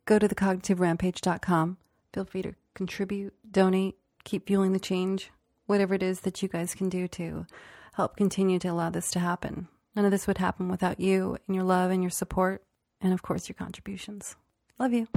go to thecognitiveRampage.com. Feel free to contribute, donate, keep fueling the change, whatever it is that you guys can do to help continue to allow this to happen. None of this would happen without you and your love and your support, and of course your contributions. Love you.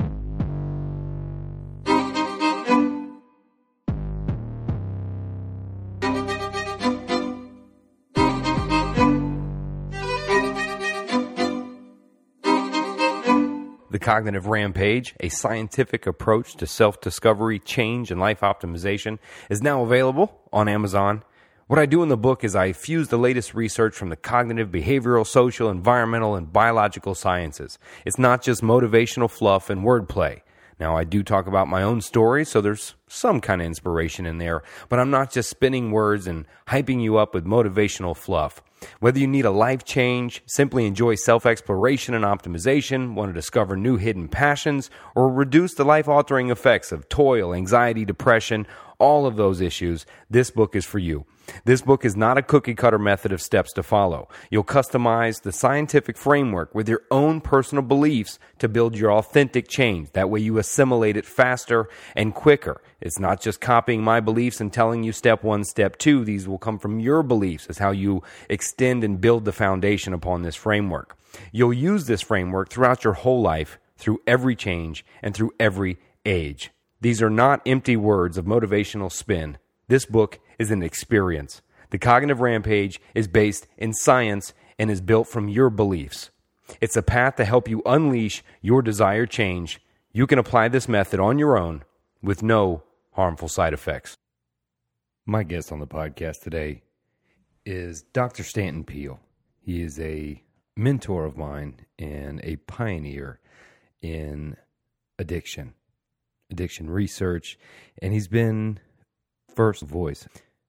The Cognitive Rampage, a scientific approach to self-discovery, change, and life optimization, is now available on Amazon. What I do in the book is I fuse the latest research from the cognitive, behavioral, social, environmental, and biological sciences. It's not just motivational fluff and wordplay. Now, I do talk about my own story, so there's some kind of inspiration in there, but I'm not just spinning words and hyping you up with motivational fluff. Whether you need a life change, simply enjoy self-exploration and optimization, want to discover new hidden passions, or reduce the life-altering effects of toil, anxiety, depression, all of those issues, this book is for you. This book is not a cookie-cutter method of steps to follow. You'll customize the scientific framework with your own personal beliefs to build your authentic change. That way you assimilate it faster and quicker. It's not just copying my beliefs and telling you step one, step two. These will come from your beliefs as how you extend and build the foundation upon this framework. You'll use this framework throughout your whole life, through every change, and through every age. These are not empty words of motivational spin. This book is an experience. The Cognitive Rampage is based in science and is built from your beliefs. It's a path to help you unleash your desired change. You can apply this method on your own with no harmful side effects. My guest on the podcast today is Dr. Stanton Peele. He is a mentor of mine and a pioneer in addiction research, and he's been first voice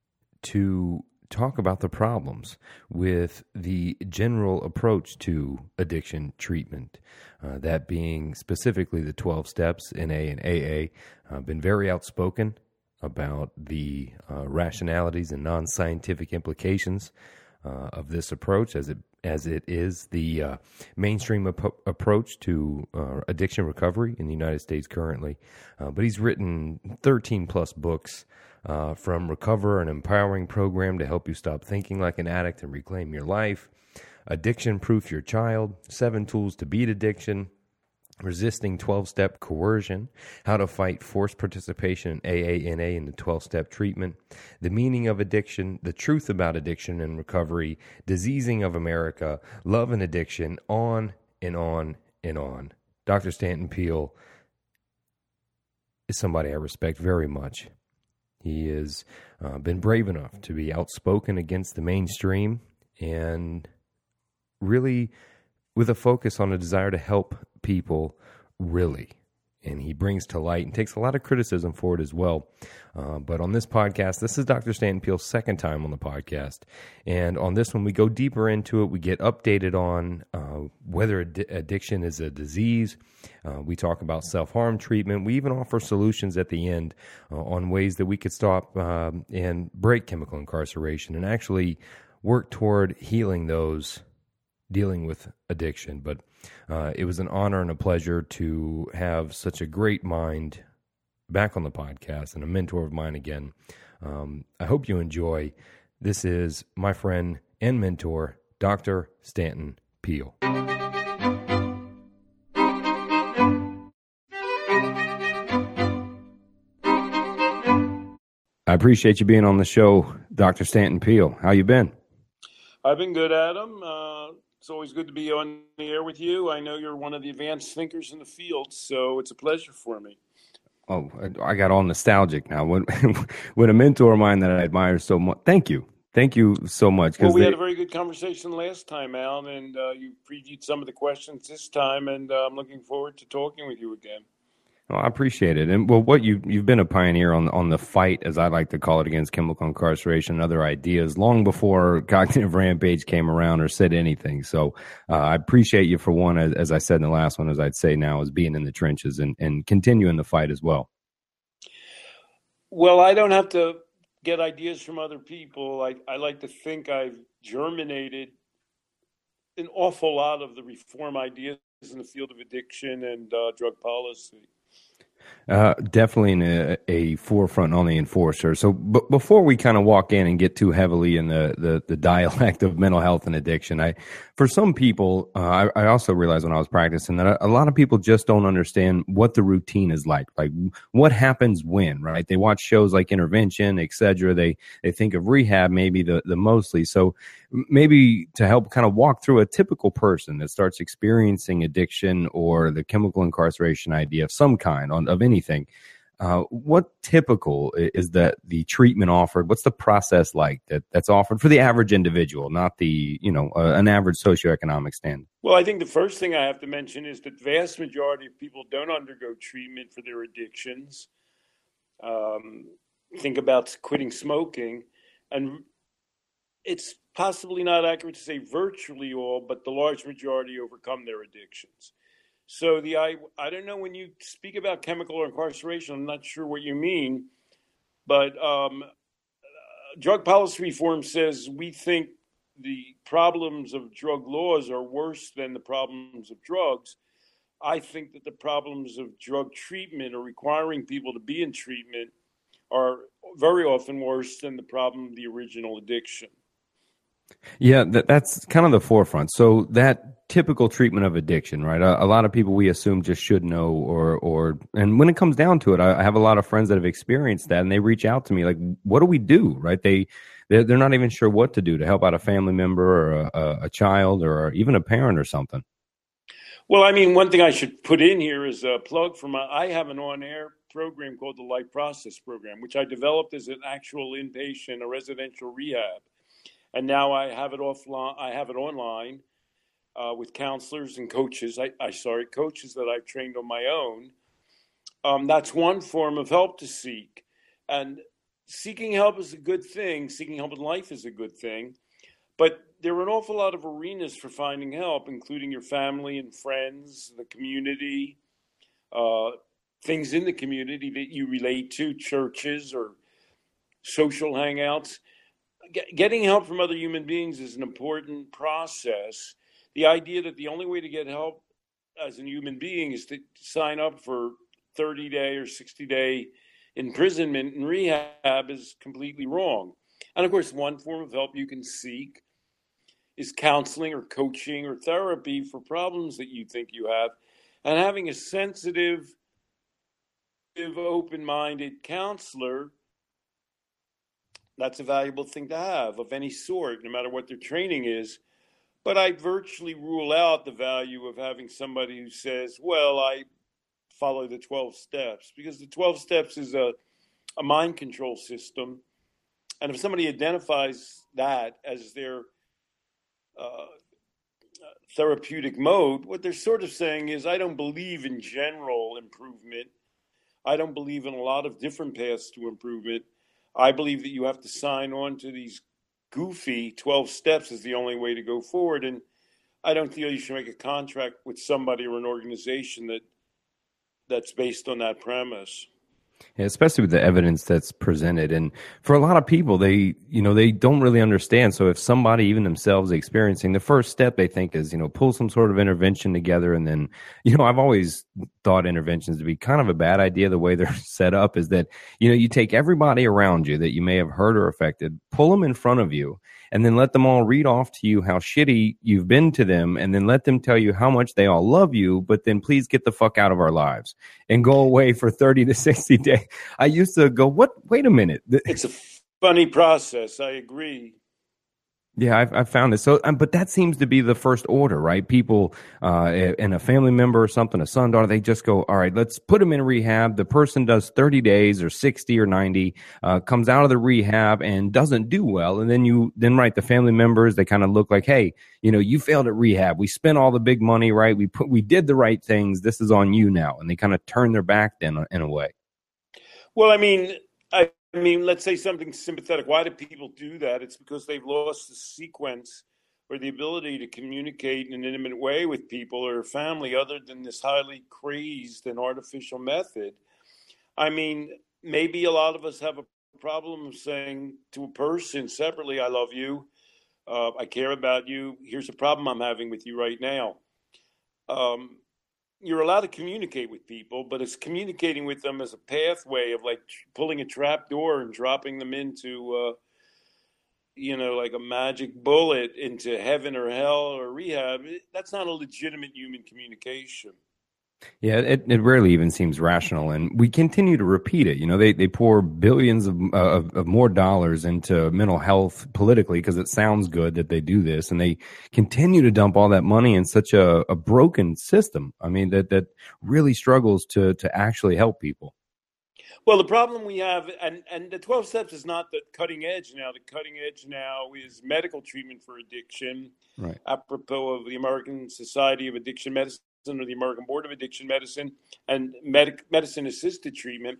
to talk about the problems with the general approach to addiction treatment, that being specifically the 12 steps, NA and AA. Been very outspoken about the rationalities and non-scientific implications of this approach, as it is the mainstream approach to addiction recovery in the United States currently. But he's written 13 plus books, from Recover, an empowering program to help you stop thinking like an addict and reclaim your life, Addiction Proof Your Child, 7 Tools to Beat Addiction, Resisting 12-Step Coercion, How to Fight Forced Participation in AA, NA, and the 12-Step Treatment, The Meaning of Addiction, The Truth About Addiction and Recovery, Diseasing of America, Love and Addiction, on and on and on. Dr. Stanton Peele is somebody I respect very much. He has been brave enough to be outspoken against the mainstream and really with a focus on a desire to help people really. And he brings to light and takes a lot of criticism for it as well. But on this podcast, this is Dr. Stanton Peele's second time on the podcast. And on this one, we go deeper into it. We get updated on whether addiction is a disease. We talk about self-harm treatment. We even offer solutions at the end on ways that we could stop and break chemical incarceration and actually work toward healing those dealing with addiction. But it was an honor and a pleasure to have such a great mind back on the podcast and a mentor of mine again. I hope you enjoy. This is my friend and mentor, Dr. Stanton Peele. I appreciate you being on the show, Dr. Stanton Peele. How you been? I've been good, Adam. It's always good to be on the air with you. I know you're one of the advanced thinkers in the field, so it's a pleasure for me. Oh, I got all nostalgic now. When a mentor of mine that I admire so much. Thank you. Thank you so much. Well, we had a very good conversation last time, Al, and you previewed some of the questions this time, and I'm looking forward to talking with you again. Well, I appreciate it. And well, what you've been a pioneer on the fight, as I like to call it, against chemical incarceration and other ideas long before Cognitive Rampage came around or said anything. So I appreciate you for one, as I said in the last one, as I'd say now, is being in the trenches and continuing the fight as well. Well, I don't have to get ideas from other people. I like to think I've germinated an awful lot of the reform ideas in the field of addiction and drug policy. Definitely in a forefront on the enforcer. So before we kind of walk in and get too heavily in the dialect of mental health and addiction, for some people, I also realized when I was practicing that a lot of people just don't understand what the routine is like what happens when, right? They watch shows like Intervention, et cetera. They think of rehab maybe the mostly. So maybe to help kind of walk through a typical person that starts experiencing addiction or the chemical incarceration idea of some kind of anything, what typical is that the treatment offered? What's the process like that's offered for the average individual, not the, an average socioeconomic standard? Well, I think the first thing I have to mention is that the vast majority of people don't undergo treatment for their addictions. Think about quitting smoking, and it's possibly not accurate to say virtually all, but the large majority overcome their addictions. So I don't know, when you speak about chemical incarceration, I'm not sure what you mean, but drug policy reform says we think the problems of drug laws are worse than the problems of drugs. I think that the problems of drug treatment or requiring people to be in treatment are very often worse than the problem of the original addiction. Yeah, that's kind of the forefront. So that typical treatment of addiction, right? A lot of people we assume just should know, and when it comes down to it, I have a lot of friends that have experienced that, and they reach out to me like, what do we do, right? They're not even sure what to do to help out a family member or a child or even a parent or something. Well, I mean, one thing I should put in here is a plug for I have an on-air program called the Life Process Program, which I developed as an actual inpatient, a residential rehab. And now I have it offline. I have it online with counselors and coaches. Coaches that I've trained on my own. That's one form of help to seek. And seeking help is a good thing. Seeking help in life is a good thing. But there are an awful lot of arenas for finding help, including your family and friends, the community, things in the community that you relate to, churches or social hangouts. Getting help from other human beings is an important process. The idea that the only way to get help as a human being is to sign up for 30-day or 60-day imprisonment in rehab is completely wrong. And of course, one form of help you can seek is counseling or coaching or therapy for problems that you think you have. And having a sensitive, open-minded counselor, that's a valuable thing to have of any sort, no matter what their training is. But I virtually rule out the value of having somebody who says, well, I follow the 12 steps, because the 12 steps is a mind control system. And if somebody identifies that as their therapeutic mode, what they're sort of saying is, I don't believe in general improvement. I don't believe in a lot of different paths to improvement. I believe that you have to sign on to these goofy 12 steps as the only way to go forward. And I don't feel you should make a contract with somebody or an organization that's based on that premise. Yeah, especially with the evidence that's presented. And for a lot of people, they don't really understand. So if somebody, even themselves, experiencing, the first step they think is, pull some sort of intervention together. And then, I've always thought interventions to be kind of a bad idea. The way they're set up is that, you take everybody around you that you may have hurt or affected, pull them in front of you, and then let them all read off to you how shitty you've been to them, and then let them tell you how much they all love you, but then please get the fuck out of our lives and go away for 30 to 60 days. I used to go, what? Wait a minute. It's a funny process. I agree. Yeah, I've found this. So, but that seems to be the first order, right? People, and a family member or something, a son, daughter, they just go, all right, let's put them in rehab. The person does 30 days or 60 or 90, comes out of the rehab and doesn't do well. And then right, the family members, they kind of look like, hey, you failed at rehab. We spent all the big money, right? We did the right things. This is on you now. And they kind of turn their back then in a way. Well, I mean, let's say something sympathetic. Why do people do that? It's because they've lost the sequence or the ability to communicate in an intimate way with people or family other than this highly crazed and artificial method. I mean, maybe a lot of us have a problem of saying to a person separately, I love you, I care about you, here's a problem I'm having with you right now. you're allowed to communicate with people, but it's communicating with them as a pathway of like pulling a trap door and dropping them into, like a magic bullet into heaven or hell or rehab. That's not a legitimate human communication. Yeah, it rarely even seems rational, and we continue to repeat it. They pour billions of more dollars into mental health politically because it sounds good that they do this, and they continue to dump all that money in such a broken system. I mean, that really struggles to actually help people. Well, the problem we have, and the 12 steps is not the cutting edge now. The cutting edge now is medical treatment for addiction, Right. apropos of the American Society of Addiction Medicine or the American Board of Addiction Medicine and medicine-assisted treatment.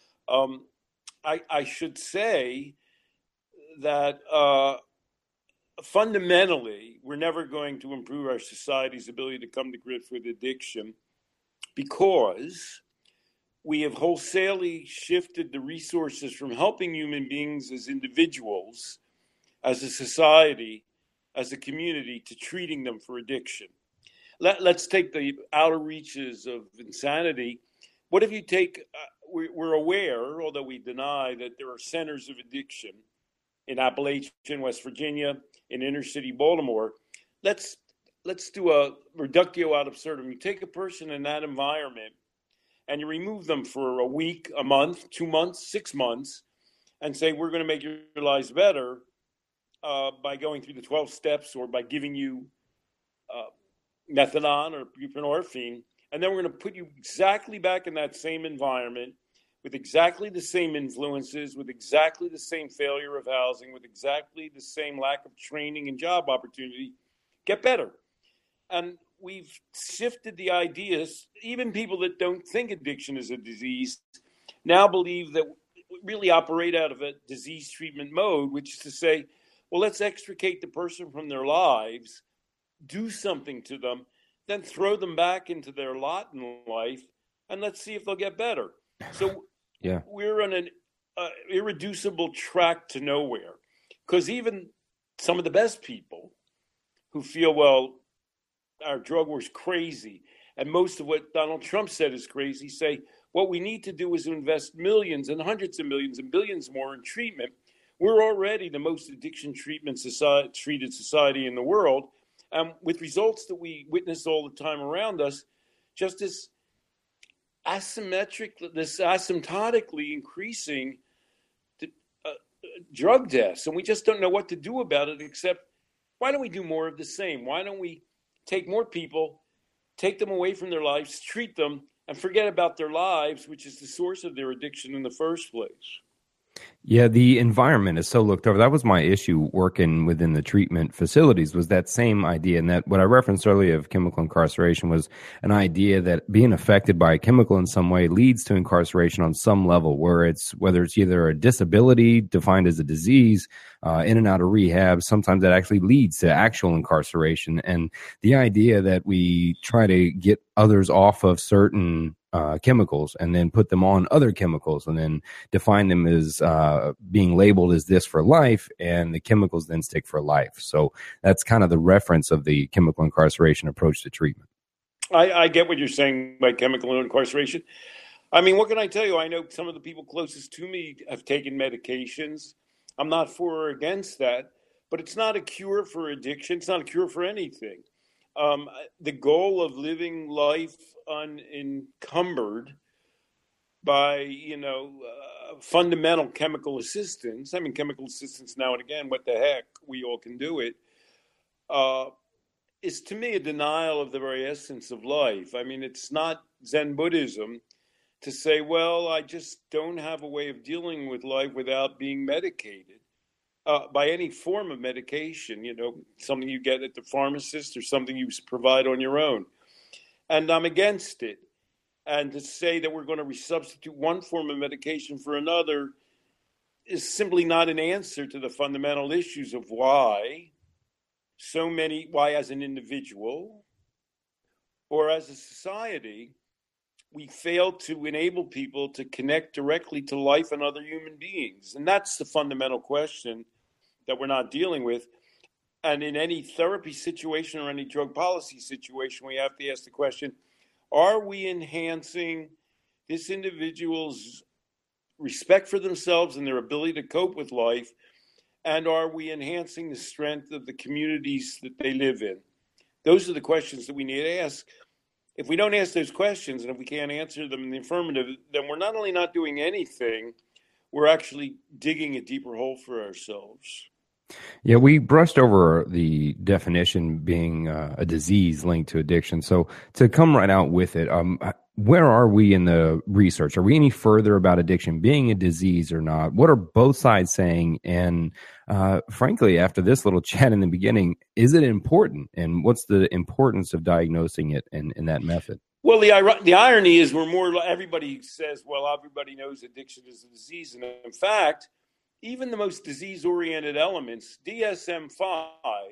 I should say that fundamentally, we're never going to improve our society's ability to come to grips with addiction because we have wholesalely shifted the resources from helping human beings as individuals, as a society, as a community, to treating them for addiction. Let's take the outer reaches of insanity. What if you take, we're aware, although we deny, that there are centers of addiction in Appalachian, West Virginia, in inner city Baltimore. Let's do a reductio ad absurdum. You take a person in that environment and you remove them for a week, a month, 2 months, 6 months, and say, we're going to make your lives better by going through the 12 steps or by giving you methadone or buprenorphine, and then we're going to put you exactly back in that same environment with exactly the same influences, with exactly the same failure of housing, with exactly the same lack of training and job opportunity, get better. And we've shifted the ideas. Even people that don't think addiction is a disease now believe that we really operate out of a disease treatment mode, which is to say, well, let's extricate the person from their lives, do something to them, then throw them back into their lot in life, and let's see if they'll get better. So yeah, we're on an irreducible track to nowhere, because even some of the best people who feel, well, our drug war's crazy, and most of what Donald Trump said is crazy, say what we need to do is invest millions and hundreds of millions and billions more in treatment. We're already the most addiction treated society in the world, with results that we witness all the time around us, just this asymptotically increasing drug deaths. And we just don't know what to do about it, except why don't we do more of the same? Why don't we take more people, take them away from their lives, treat them, and forget about their lives, which is the source of their addiction in the first place? Yeah, the environment is so looked over. That was my issue working within the treatment facilities, was that same idea. And that what I referenced earlier of chemical incarceration was an idea that being affected by a chemical in some way leads to incarceration on some level, whether it's either a disability defined as a disease, in and out of rehab. Sometimes that actually leads to actual incarceration. And the idea that we try to get others off of certain chemicals and then put them on other chemicals and then define them as being labeled as this for life, and the chemicals then stick for life. So that's kind of the reference of the chemical incarceration approach to treatment. I get what you're saying by chemical incarceration. I mean, what can I tell you? I know some of the people closest to me have taken medications. I'm not for or against that, but it's not a cure for addiction. It's not a cure for anything. The goal of living life unencumbered by, fundamental chemical assistance. I mean, chemical assistance now and again, what the heck, we all can do it, is to me a denial of the very essence of life. I mean, it's not Zen Buddhism to say, well, I just don't have a way of dealing with life without being medicated. By any form of medication, something you get at the pharmacist or something you provide on your own. And I'm against it. And to say that we're going to resubstitute one form of medication for another is simply not an answer to the fundamental issues of why as an individual or as a society, we fail to enable people to connect directly to life and other human beings. And that's the fundamental question that we're not dealing with. And in any therapy situation or any drug policy situation, we have to ask the question, are we enhancing this individual's respect for themselves and their ability to cope with life? And are we enhancing the strength of the communities that they live in? Those are the questions that we need to ask. If we don't ask those questions, and if we can't answer them in the affirmative, then we're not only not doing anything, we're actually digging a deeper hole for ourselves. Yeah, we brushed over the definition being a disease linked to addiction. So to come right out with it, where are we in the research? Are we any further about addiction being a disease or not? What are both sides saying? And frankly, after this little chat in the beginning, is it important? And what's the importance of diagnosing it in that method? Well, the irony is everybody says, well, everybody knows addiction is a disease. And in fact, even the most disease-oriented elements, DSM-5,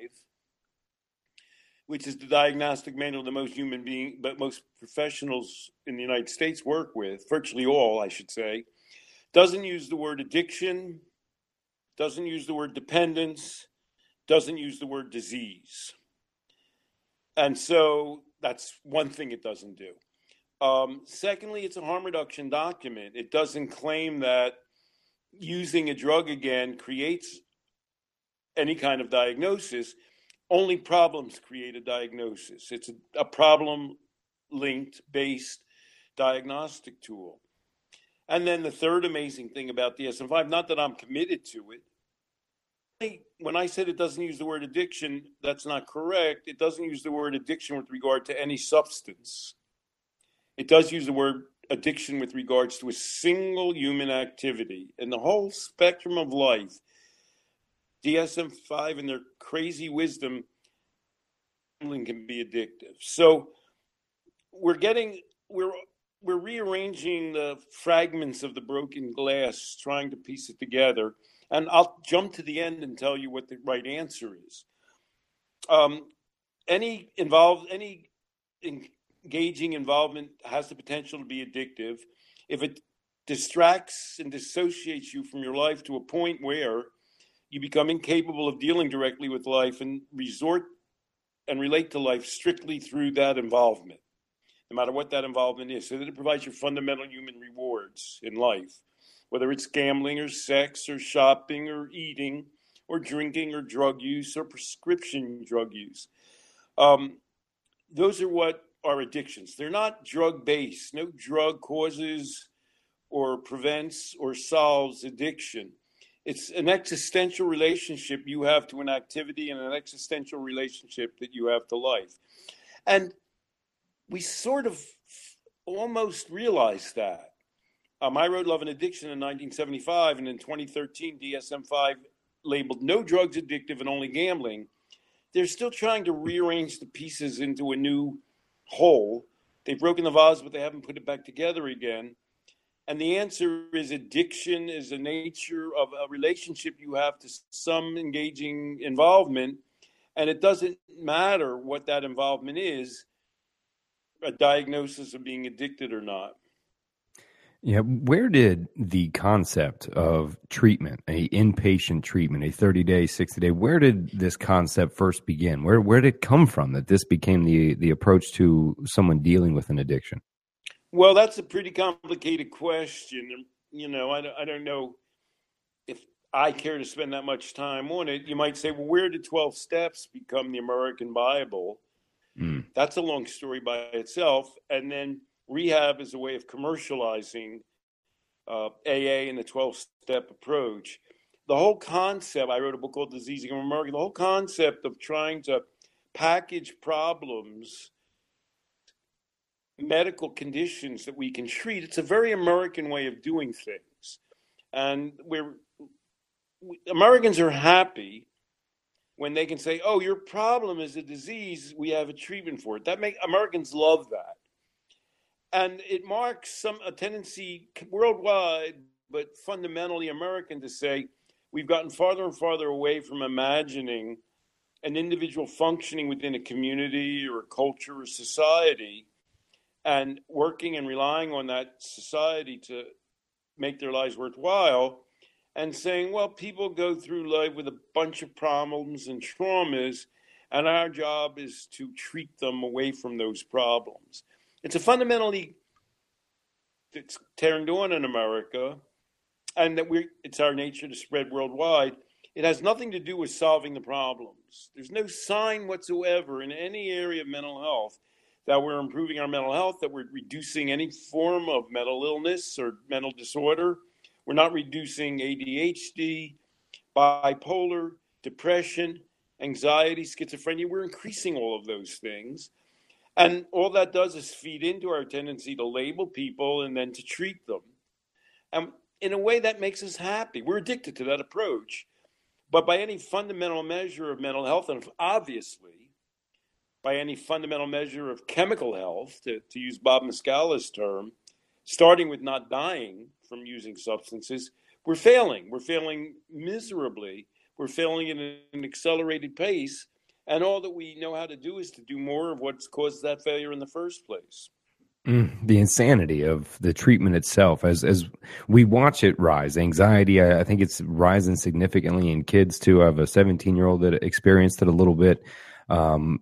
which is the diagnostic manual that most professionals in the United States work with, virtually all, I should say, doesn't use the word addiction, doesn't use the word dependence, doesn't use the word disease. And so that's one thing it doesn't do. Secondly, it's a harm reduction document. It doesn't claim that using a drug again creates any kind of diagnosis. Only problems create a diagnosis. It's a problem-linked based diagnostic tool. And then the third amazing thing about DSM-5, not that I'm committed to it, when I said it doesn't use the word addiction, that's not correct. It doesn't use the word addiction with regard to any substance. It does use the word addiction with regards to a single human activity. And the whole spectrum of life, DSM-5 and their crazy wisdom, can be addictive. So we're rearranging the fragments of the broken glass, trying to piece it together. And I'll jump to the end and tell you what the right answer is. Any engaging involvement has the potential to be addictive if it distracts and dissociates you from your life to a point where you become incapable of dealing directly with life and resort and relate to life strictly through that involvement, no matter what that involvement is, so that it provides your fundamental human rewards in life, whether it's gambling or sex or shopping or eating or drinking or drug use or prescription drug use. Those are what are addictions. They're not drug-based. No drug causes or prevents or solves addiction. It's an existential relationship you have to an activity and an existential relationship that you have to life. And we sort of almost realized that. I wrote Love and Addiction in 1975, and in 2013, DSM-5 labeled no drugs addictive and only gambling. They're still trying to rearrange the pieces into a new whole. They've broken the vase, but they haven't put it back together again. And the answer is addiction is the nature of a relationship you have to some engaging involvement. And it doesn't matter what that involvement is, a diagnosis of being addicted or not. Yeah, where did the concept of treatment, a inpatient treatment, a 30-day, 60-day, where did this concept first begin? Where did it come from that this became the approach to someone dealing with an addiction? Well, that's a pretty complicated question. You know, I don't know if I care to spend that much time on it. You might say, well, where did 12 Steps become the American Bible? That's a long story by itself. And then rehab is a way of commercializing AA and the 12-step approach. The whole concept, I wrote a book called Diseasing America, the whole concept of trying to package problems, medical conditions that we can treat, it's a very American way of doing things. And Americans are happy when they can say, oh, your problem is a disease, we have a treatment for it. Americans love that. And it marks a tendency worldwide, but fundamentally American, to say we've gotten farther and farther away from imagining an individual functioning within a community or a culture or society and working and relying on that society to make their lives worthwhile. and saying, well, people go through life with a bunch of problems and traumas, and our job is to treat them away from those problems. It's a fundamentally that's turned on in America, and that it's our nature to spread worldwide. It has nothing to do with solving the problems. There's no sign whatsoever in any area of mental health that we're improving our mental health, that we're reducing any form of mental illness or mental disorder. We're not reducing ADHD, bipolar, depression, anxiety, schizophrenia. We're increasing all of those things. And all that does is feed into our tendency to label people and then to treat them. And in a way that makes us happy. We're addicted to that approach. But by any fundamental measure of mental health, and obviously by any fundamental measure of chemical health, to use Bob Muscala's term, starting with not dying from using substances, we're failing. We're failing miserably. We're failing at an accelerated pace. And all that we know how to do is to do more of what's caused that failure in the first place. The insanity of the treatment itself, as we watch it rise. Anxiety, I think it's rising significantly in kids too. I have a 17-year-old that experienced it a little bit. No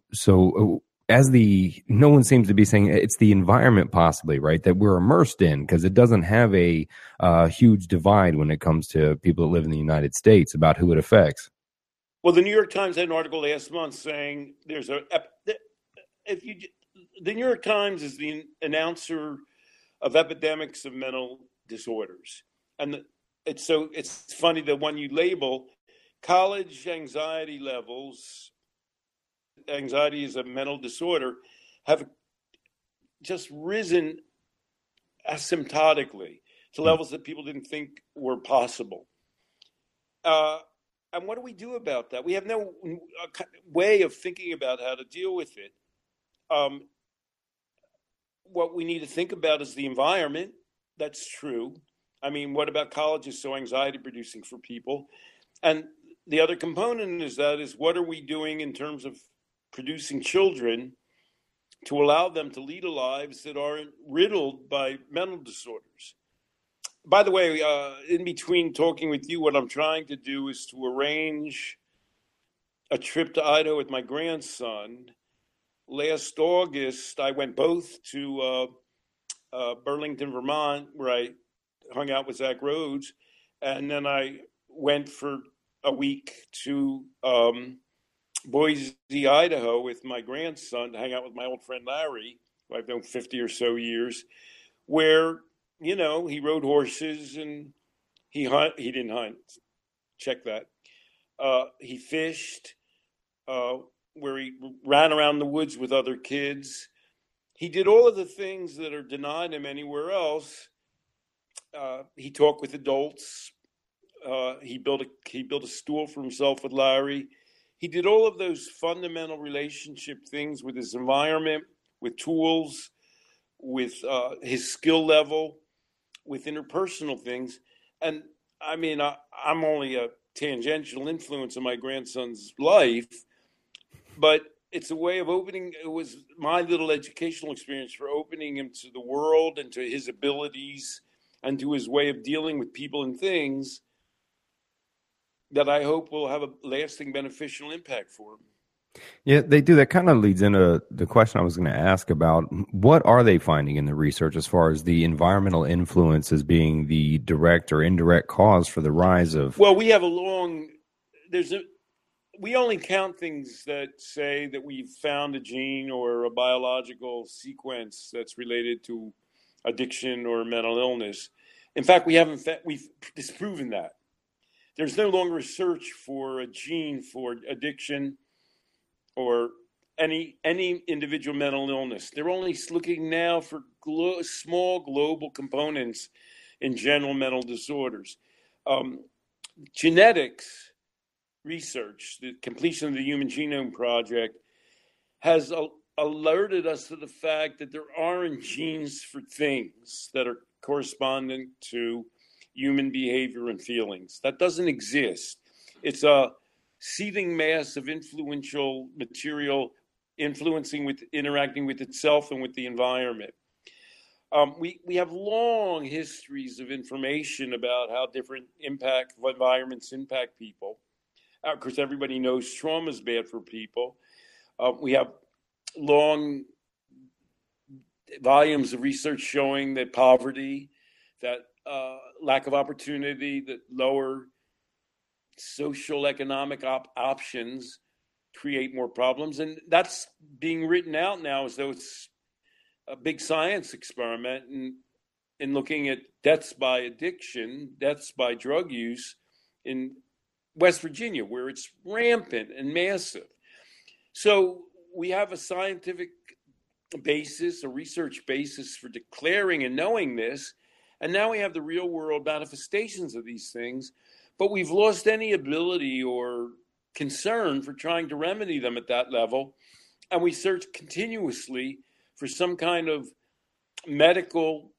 one seems to be saying it's the environment possibly, right, that we're immersed in, because it doesn't have a huge divide when it comes to people that live in the United States about who it affects. Well, the New York Times had an article last month saying the New York Times is the announcer of epidemics of mental disorders. And it's funny that when you label college anxiety levels, anxiety is a mental disorder, have just risen asymptotically to levels that people didn't think were possible. And what do we do about that? We have no way of thinking about how to deal with it. What we need to think about is the environment. That's true. I mean, what about colleges so anxiety producing for people? And the other component is what are we doing in terms of producing children to allow them to lead lives that aren't riddled by mental disorders? By the way, in between talking with you, what I'm trying to do is to arrange a trip to Idaho with my grandson. Last August, I went both to Burlington, Vermont, where I hung out with Zach Rhodes, and then I went for a week to Boise, Idaho with my grandson to hang out with my old friend Larry, who I've known 50 or so years, where, he rode horses and he didn't hunt. Check that. He fished, where he ran around the woods with other kids. He did all of the things that are denied him anywhere else. He talked with adults. He built a stool for himself with Larry. He did all of those fundamental relationship things with his environment, with tools, with his skill level, with interpersonal things. And I mean, I'm only a tangential influence in my grandson's life, but it's a way of opening. It was my little educational experience for opening him to the world and to his abilities and to his way of dealing with people and things that I hope will have a lasting beneficial impact for him. Yeah, they do. That kind of leads into the question I was going to ask about what are they finding in the research as far as the environmental influence as being the direct or indirect cause for the rise of... Well, we have we only count things that say that we've found a gene or a biological sequence that's related to addiction or mental illness. In fact, we've disproven that. There's no longer a search for a gene for addiction or any individual mental illness. They're only looking now for small global components in general mental disorders. Genetics research, the completion of the Human Genome Project, has alerted us to the fact that there aren't genes for things that are corresponding to human behavior and feelings. That doesn't exist. It's a seething mass of influential material interacting with itself and with the environment. We have long histories of information about how different environments impact people. Of course, everybody knows trauma is bad for people. We have long volumes of research showing that poverty, that lack of opportunity, that lower social economic options create more problems. And that's being written out now as though it's a big science experiment in looking at deaths by addiction, deaths by drug use in West Virginia, where it's rampant and massive. So we have a scientific basis, a research basis for declaring and knowing this. And now we have the real world manifestations of these things, but we've lost any ability or concern for trying to remedy them at that level. And we search continuously for some kind of medical,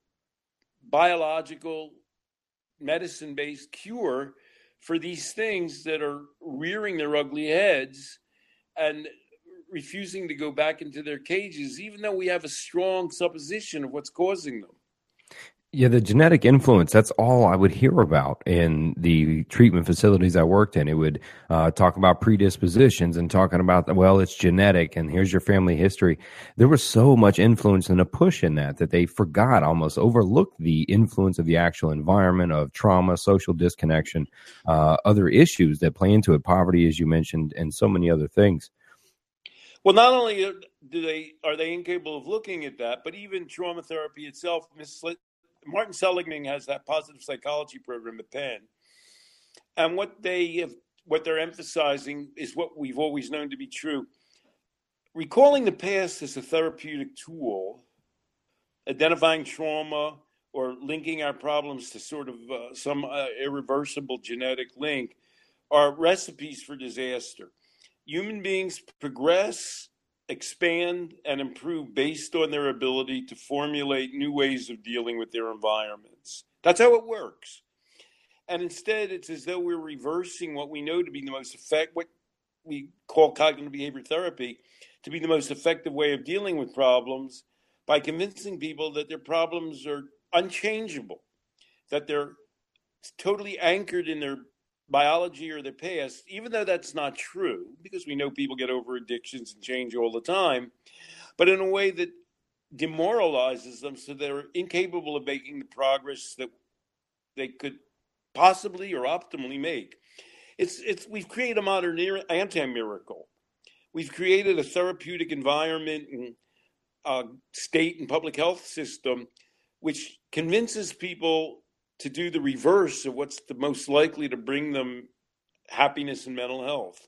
biological, medicine-based cure for these things that are rearing their ugly heads and refusing to go back into their cages, even though we have a strong supposition of what's causing them. Yeah, the genetic influence, that's all I would hear about in the treatment facilities I worked in. It would talk about predispositions and talking about, well, it's genetic and here's your family history. There was so much influence and a push in that they forgot, almost overlooked the influence of the actual environment, of trauma, social disconnection, other issues that play into it, poverty, as you mentioned, and so many other things. Well, not only are they incapable of looking at that, but even trauma therapy itself. Martin Seligman has that positive psychology program at Penn, and what they're emphasizing is what we've always known to be true. Recalling the past as a therapeutic tool, identifying trauma or linking our problems to sort of some irreversible genetic link, are recipes for disaster. Human beings progress, expand, and improve based on their ability to formulate new ways of dealing with their environments. That's how it works. And instead, it's as though we're reversing what we know to be the most what we call cognitive behavior therapy, to be the most effective way of dealing with problems, by convincing people that their problems are unchangeable, that they're totally anchored in their biology or their past, even though that's not true, because we know people get over addictions and change all the time, but in a way that demoralizes them so they're incapable of making the progress that they could possibly or optimally make. We've created a modern anti-miracle. We've created a therapeutic environment and state and public health system which convinces people to do the reverse of what's the most likely to bring them happiness and mental health.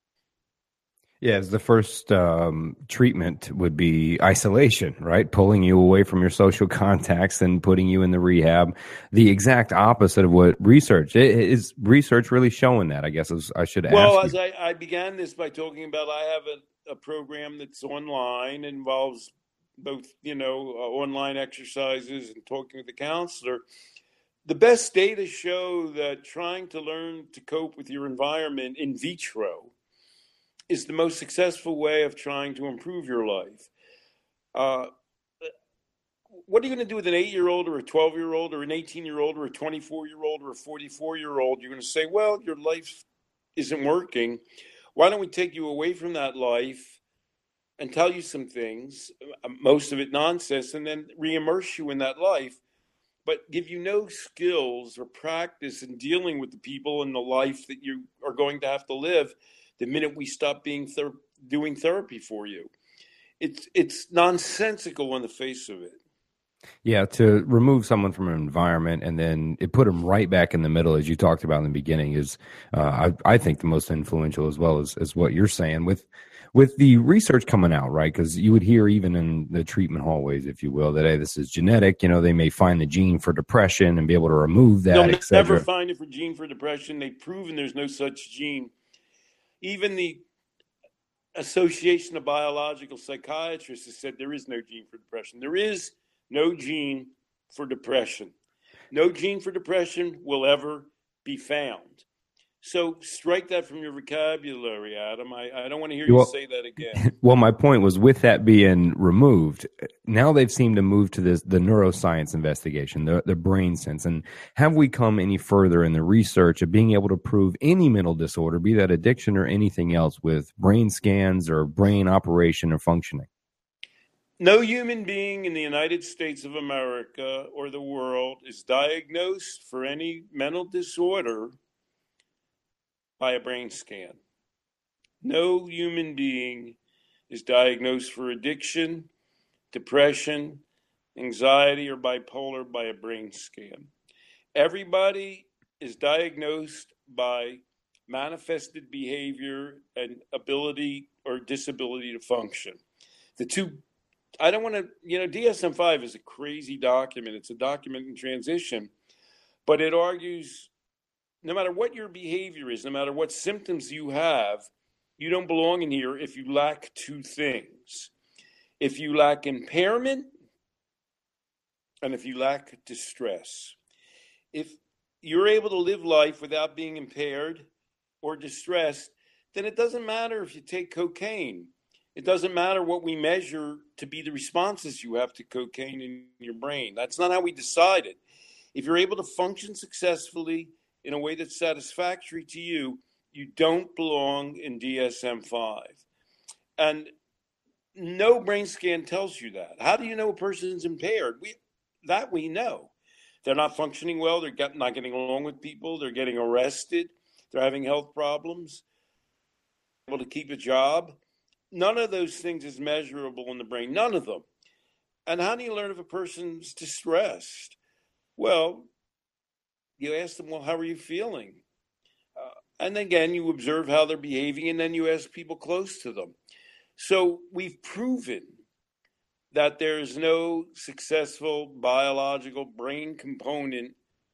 Yes, the first treatment would be isolation, right? Pulling you away from your social contacts and putting you in the rehab. The exact opposite of what research is. Research really showing that, I guess, I should ask. Well, as I began this by talking about, I have a program that's online, involves both, online exercises and talking with the counselor. The best data show that trying to learn to cope with your environment in vitro is the most successful way of trying to improve your life. What are you going to do with an 8-year-old or a 12-year-old or an 18-year-old or a 24-year-old or a 44-year-old? You're going to say, well, your life isn't working. Why don't we take you away from that life and tell you some things, most of it nonsense, and then re-immerse you in that life, but give you no skills or practice in dealing with the people in the life that you are going to have to live the minute we stop doing therapy for you. It's nonsensical on the face of it. Yeah, to remove someone from an environment and then it put them right back in the middle, as you talked about in the beginning, is I think the most influential, as well as what you're saying with the research coming out, right? Because you would hear even in the treatment hallways, if you will, that, hey, this is genetic. They may find the gene for depression and be able to remove that. They'll never find it for gene for depression. They've proven there's no such gene. Even the Association of Biological Psychiatrists has said there is no gene for depression. There is no gene for depression. No gene for depression will ever be found. So strike that from your vocabulary, Adam. I don't want to hear you Well, say that again. well, my point was, with that being removed, now they've seemed to move to the neuroscience investigation, the brain sense. And have we come any further in the research of being able to prove any mental disorder, be that addiction or anything else, with brain scans or brain operation or functioning? No human being in the United States of America or the world is diagnosed for any mental disorder by a brain scan. No human being is diagnosed for addiction, depression, anxiety, or bipolar by a brain scan. Everybody is diagnosed by manifested behavior and ability or disability to function. The two, I don't want to, DSM-5 is a crazy document. It's a document in transition, but it argues no matter what your behavior is, no matter what symptoms you have, you don't belong in here if you lack two things. If you lack impairment and if you lack distress. If you're able to live life without being impaired or distressed, then it doesn't matter if you take cocaine. It doesn't matter what we measure to be the responses you have to cocaine in your brain. That's not how we decide it. If you're able to function successfully in a way that's satisfactory to you, you don't belong in DSM-5. And no brain scan tells you that. How do you know a person's impaired? We know. They're not functioning well. They're not getting along with people. They're getting arrested. They're having health problems. Able to keep a job. None of those things is measurable in the brain. None of them. And how do you learn if a person's distressed? Well, you ask them, well, how are you feeling? And again, you observe how they're behaving, and then you ask people close to them. So we've proven that there is no successful biological brain component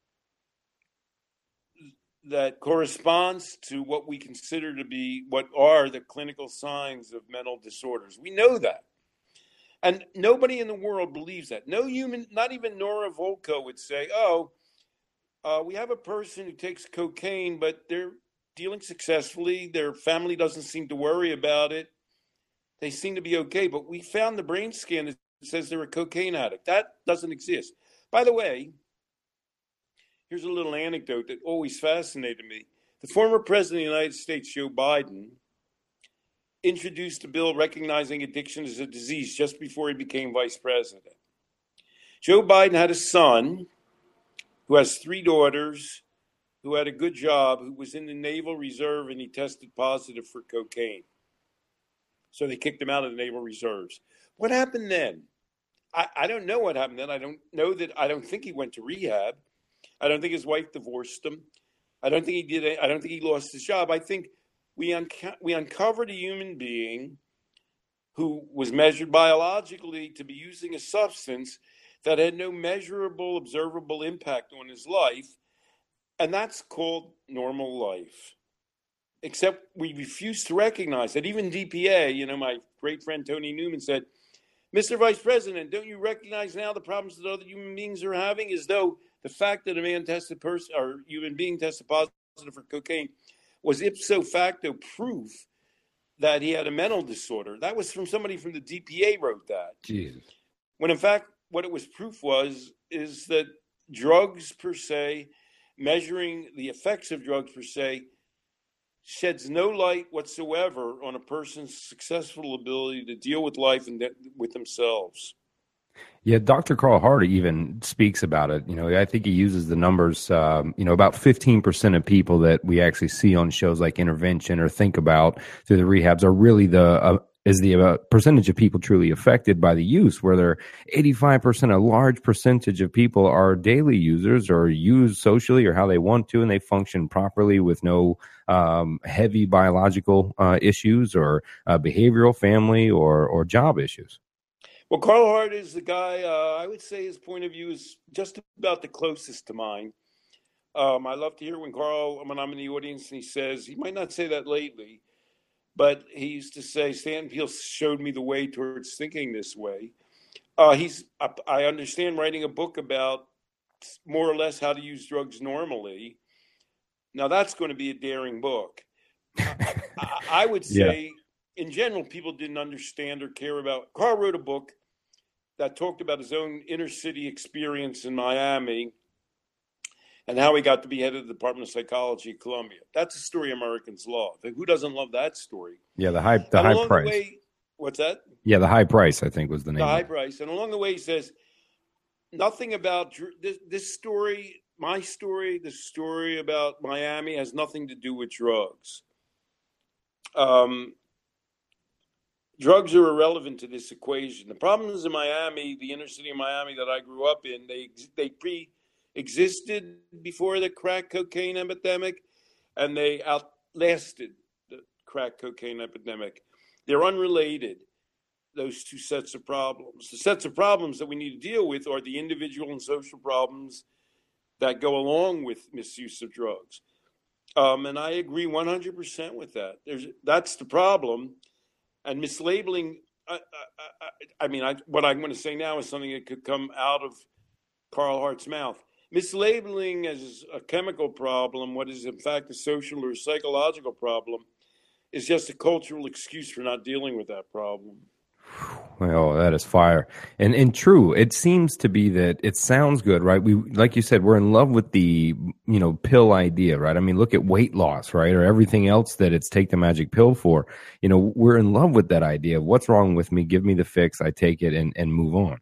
that corresponds to what we consider to be what are the clinical signs of mental disorders. We know that. And nobody in the world believes that. No human, not even Nora Volkow would say, we have a person who takes cocaine, but they're dealing successfully. Their family doesn't seem to worry about it. They seem to be okay. But we found the brain scan that says they're a cocaine addict. That doesn't exist. By the way, here's a little anecdote that always fascinated me. The former president of the United States, Joe Biden, introduced a bill recognizing addiction as a disease just before he became vice president. Joe Biden had a son who has 3 daughters, who had a good job, who was in the Naval Reserve, and he tested positive for cocaine. So they kicked him out of the Naval Reserves. What happened then? I don't know what happened then. I don't think he went to rehab. I don't think his wife divorced him. I don't think he did. I don't think he lost his job. I think we uncovered a human being who was measured biologically to be using a substance that had no measurable, observable impact on his life. And that's called normal life. Except we refuse to recognize that. Even DPA, my great friend Tony Newman said, Mr. Vice President, don't you recognize now the problems that other human beings are having? As though the fact that a human being tested positive for cocaine was ipso facto proof that he had a mental disorder. That was from somebody from the DPA wrote that. Jesus. When in fact, what it was proof is that drugs per se, measuring the effects of drugs per se, sheds no light whatsoever on a person's successful ability to deal with life and with themselves. Yeah, Dr. Carl Hardy even speaks about it. I think he uses the numbers, about 15% of people that we actually see on shows like Intervention or Think About through the rehabs are really the percentage of people truly affected by the use, where they're 85%, a large percentage of people are daily users or use socially or how they want to, and they function properly with no heavy biological issues or behavioral, family, or job issues. Well, Carl Hart is the guy, I would say his point of view is just about the closest to mine. I love to hear when I'm in the audience and he says, he might not say that lately, but he used to say, Stanton Peele showed me the way towards thinking this way. I understand, writing a book about more or less how to use drugs normally. Now, that's going to be a daring book. I would say, in general, people didn't understand or care about. Carl wrote a book that talked about his own inner city experience in Miami and how he got to be head of the Department of Psychology at Columbia. That's a story Americans love. Who doesn't love that story? Yeah, the high along price. The way, what's that? Yeah, The High Price, I think, was the name. The High Price. And along the way, he says, nothing about this story, my story, the story about Miami has nothing to do with drugs. Drugs are irrelevant to this equation. The problems in Miami, the inner city of Miami that I grew up in, they pre-existed before the crack cocaine epidemic, and they outlasted the crack cocaine epidemic. They're unrelated, those two sets of problems. The sets of problems that we need to deal with are the individual and social problems that go along with misuse of drugs. And I agree 100% with that. That's the problem. And mislabeling, what I'm going to say now is something that could come out of Carl Hart's mouth. Mislabeling as a chemical problem, what is in fact a social or psychological problem, is just a cultural excuse for not dealing with that problem. Well, that is fire. And true, it seems to be that it sounds good, right? We, like you said, we're in love with the, pill idea, right? I mean, look at weight loss, right? Or everything else that it's take the magic pill for. We're in love with that idea of what's wrong with me, give me the fix, I take it and move on.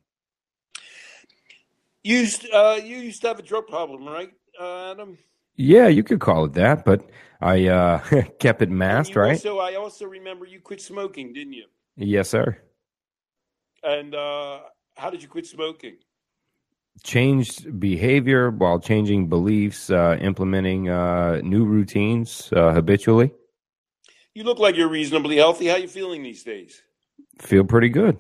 You used to have a drug problem, right, Adam? Yeah, you could call it that, but I kept it masked, right? I also remember you quit smoking, didn't you? Yes, sir. And how did you quit smoking? Changed behavior while changing beliefs, implementing new routines habitually. You look like you're reasonably healthy. How are you feeling these days? Feel pretty good.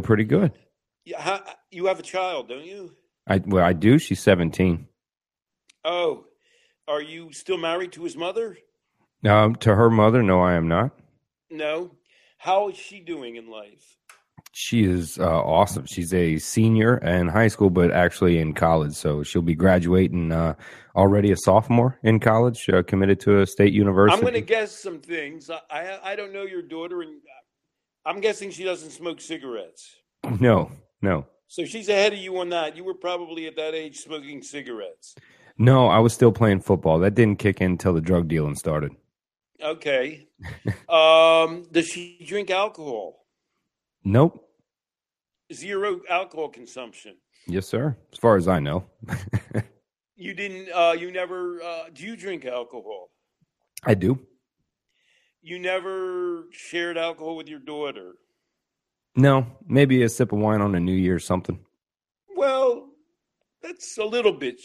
Yeah, you have a child, don't you? I do. She's 17. Oh, are you still married to his mother? To her mother, no, I am not. No. How is she doing in life? She is awesome. She's a senior in high school, but actually in college. So she'll be graduating already a sophomore in college, committed to a state university. I'm going to guess some things. I don't know your daughter, and I'm guessing she doesn't smoke cigarettes. No. So she's ahead of you on that. You were probably at that age smoking cigarettes. No, I was still playing football. That didn't kick in until the drug dealing started. Okay. Does she drink alcohol? Nope. Zero alcohol consumption. Yes, sir. As far as I know. You didn't, you never, do you drink alcohol? I do. You never shared alcohol with your daughter? No, maybe a sip of wine on a New Year or something. Well, that's a little bit.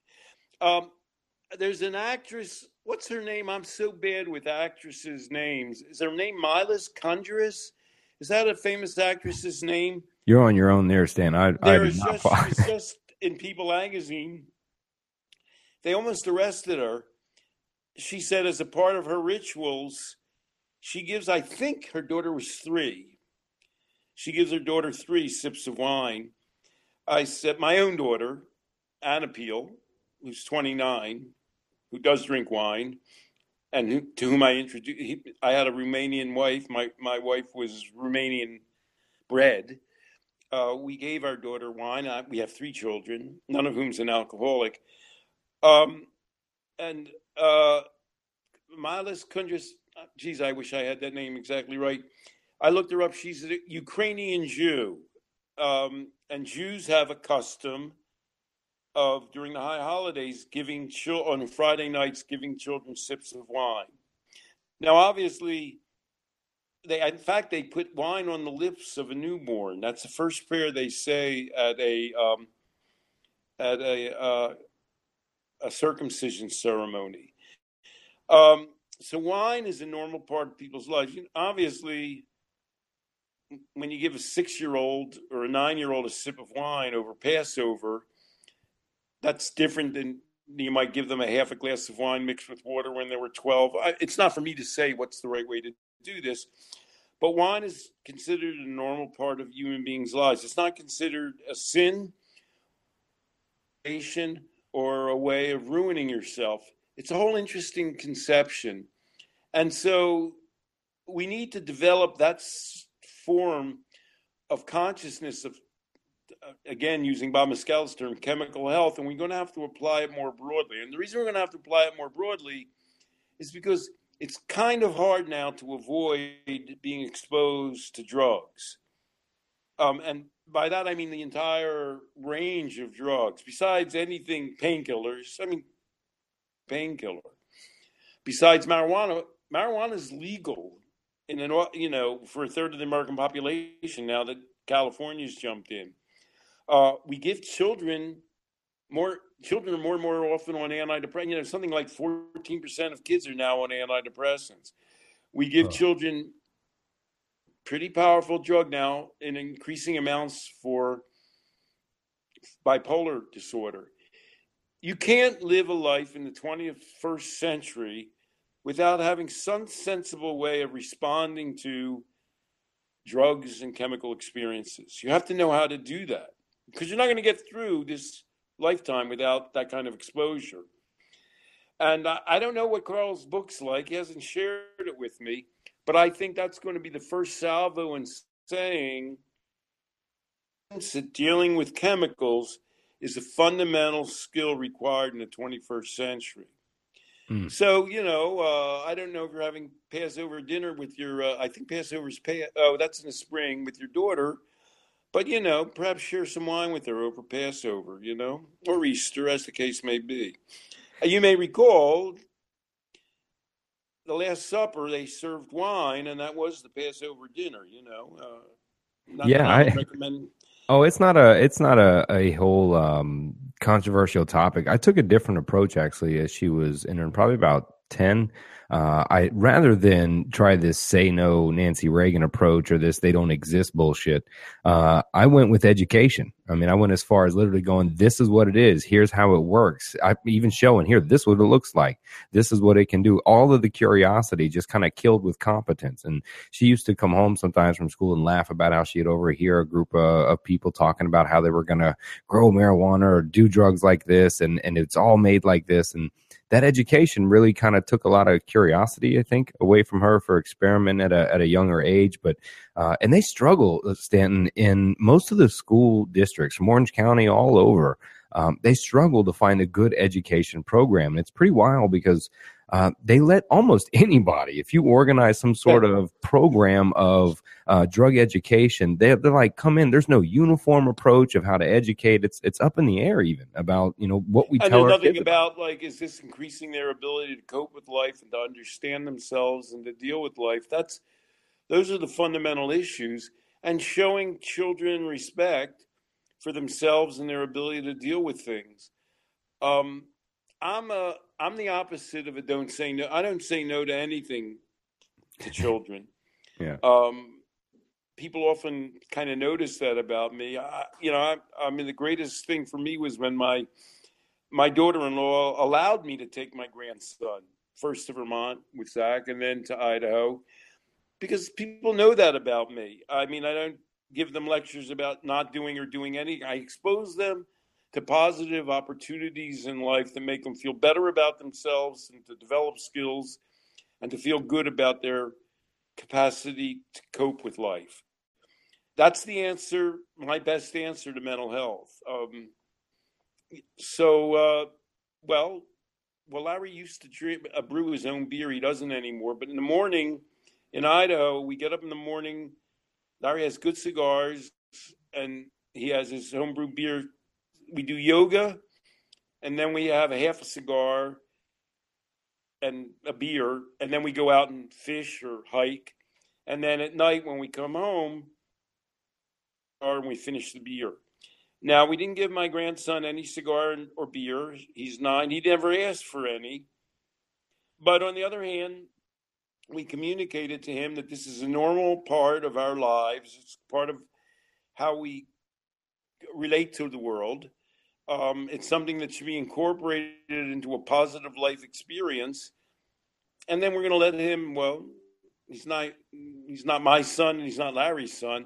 There's an actress. What's her name? I'm so bad with actresses' names. Is her name Milas Kundras? Is that a famous actress's name? You're on your own there, Stan. She was just in People magazine. They almost arrested her. She said as a part of her rituals, she gives, I think her daughter was 3. She gives her daughter 3 sips of wine. I said, my own daughter, Anna Peel, who's 29, who does drink wine, and to whom I introduced, I had a Romanian wife. My wife was Romanian bred. We gave our daughter wine. We have 3 children, none of whom's an alcoholic. And Milas Kundras, geez, I wish I had that name exactly right. I looked her up. She's a Ukrainian Jew. And Jews have a custom of, during the high holidays, giving on Friday nights, giving children sips of wine. Now, obviously, they put wine on the lips of a newborn. That's the first prayer they say at a circumcision ceremony. So wine is a normal part of people's lives. Obviously, when you give a 6-year-old or a 9-year-old a sip of wine over Passover, that's different than you might give them a half a glass of wine mixed with water when they were 12. It's not for me to say what's the right way to do this, but wine is considered a normal part of human beings' lives. It's not considered a sin or a way of ruining yourself. It's a whole interesting conception. And so we need to develop that form of consciousness of, again, using Bob Mescal's term, chemical health, and we're going to have to apply it more broadly. And the reason we're going to have to apply it more broadly is because it's kind of hard now to avoid being exposed to drugs. And by that, I mean the entire range of drugs, besides anything painkillers. Besides marijuana, marijuana is legal for a third of the American population now that California's jumped in. We give children are more and more often on antidepressants. Something like 14% of kids are now on antidepressants. We give children pretty powerful drug now in increasing amounts for bipolar disorder. You can't live a life in the 21st century without having some sensible way of responding to drugs and chemical experiences. You have to know how to do that, because you're not going to get through this lifetime without that kind of exposure. And I don't know what Carl's book's like. He hasn't shared it with me, but I think that's going to be the first salvo in saying that dealing with chemicals is a fundamental skill required in the 21st century. So, I don't know if you're having Passover dinner with your, I think Passover's, that's in the spring with your daughter. But, perhaps share some wine with her over Passover, or Easter, as the case may be. You may recall the Last Supper, they served wine, and that was the Passover dinner, I recommend. Oh, it's not a whole controversial topic. I took a different approach, actually, as she was in probably about 10. I rather than try this say no Nancy Reagan approach or this they don't exist bullshit, I went with education. I mean, I went as far as literally going, this is what it is. Here's how it works. I even showing here, this is what it looks like. This is what it can do. All of the curiosity just kind of killed with competence. And she used to come home sometimes from school and laugh about how she'd overhear a group of people talking about how they were going to grow marijuana or do drugs like this. And it's all made like this. And that education really kind of took a lot of curiosity, I think, away from her for experiment at a younger age. But and they struggle, Stanton, in most of the school districts from Orange County all over. They struggle to find a good education program. And it's pretty wild because they let almost anybody, if you organize some sort of program of drug education, they're like, come in. There's no uniform approach of how to educate. It's up in the air even about, what we tell our kids about. Like, is this increasing their ability to cope with life and to understand themselves and to deal with life? Those are the fundamental issues, and showing children respect for themselves and their ability to deal with things. I'm the opposite of a don't say no. I don't say no to anything to children. Yeah. People often kind of notice that about me. I mean, the greatest thing for me was when my daughter-in-law allowed me to take my grandson first to Vermont with Zach and then to Idaho, because people know that about me. I mean, I don't give them lectures about not doing or doing anything. I expose them to positive opportunities in life that make them feel better about themselves and to develop skills and to feel good about their capacity to cope with life. That's the answer, my best answer to mental health. Well, Larry used to brew his own beer. He doesn't anymore. But in the morning in Idaho, we get up in the morning. Larry has good cigars, and he has his homebrew beer. We do yoga, and then we have a half a cigar and a beer, and then we go out and fish or hike. And then at night when we come home, we finish the beer. Now, we didn't give my grandson any cigar or beer. He's 9. He never asked for any. But on the other hand, we communicated to him that this is a normal part of our lives. It's part of how we relate to the world. It's something that should be incorporated into a positive life experience. And then we're going to let him, he's not my son and he's not Larry's son.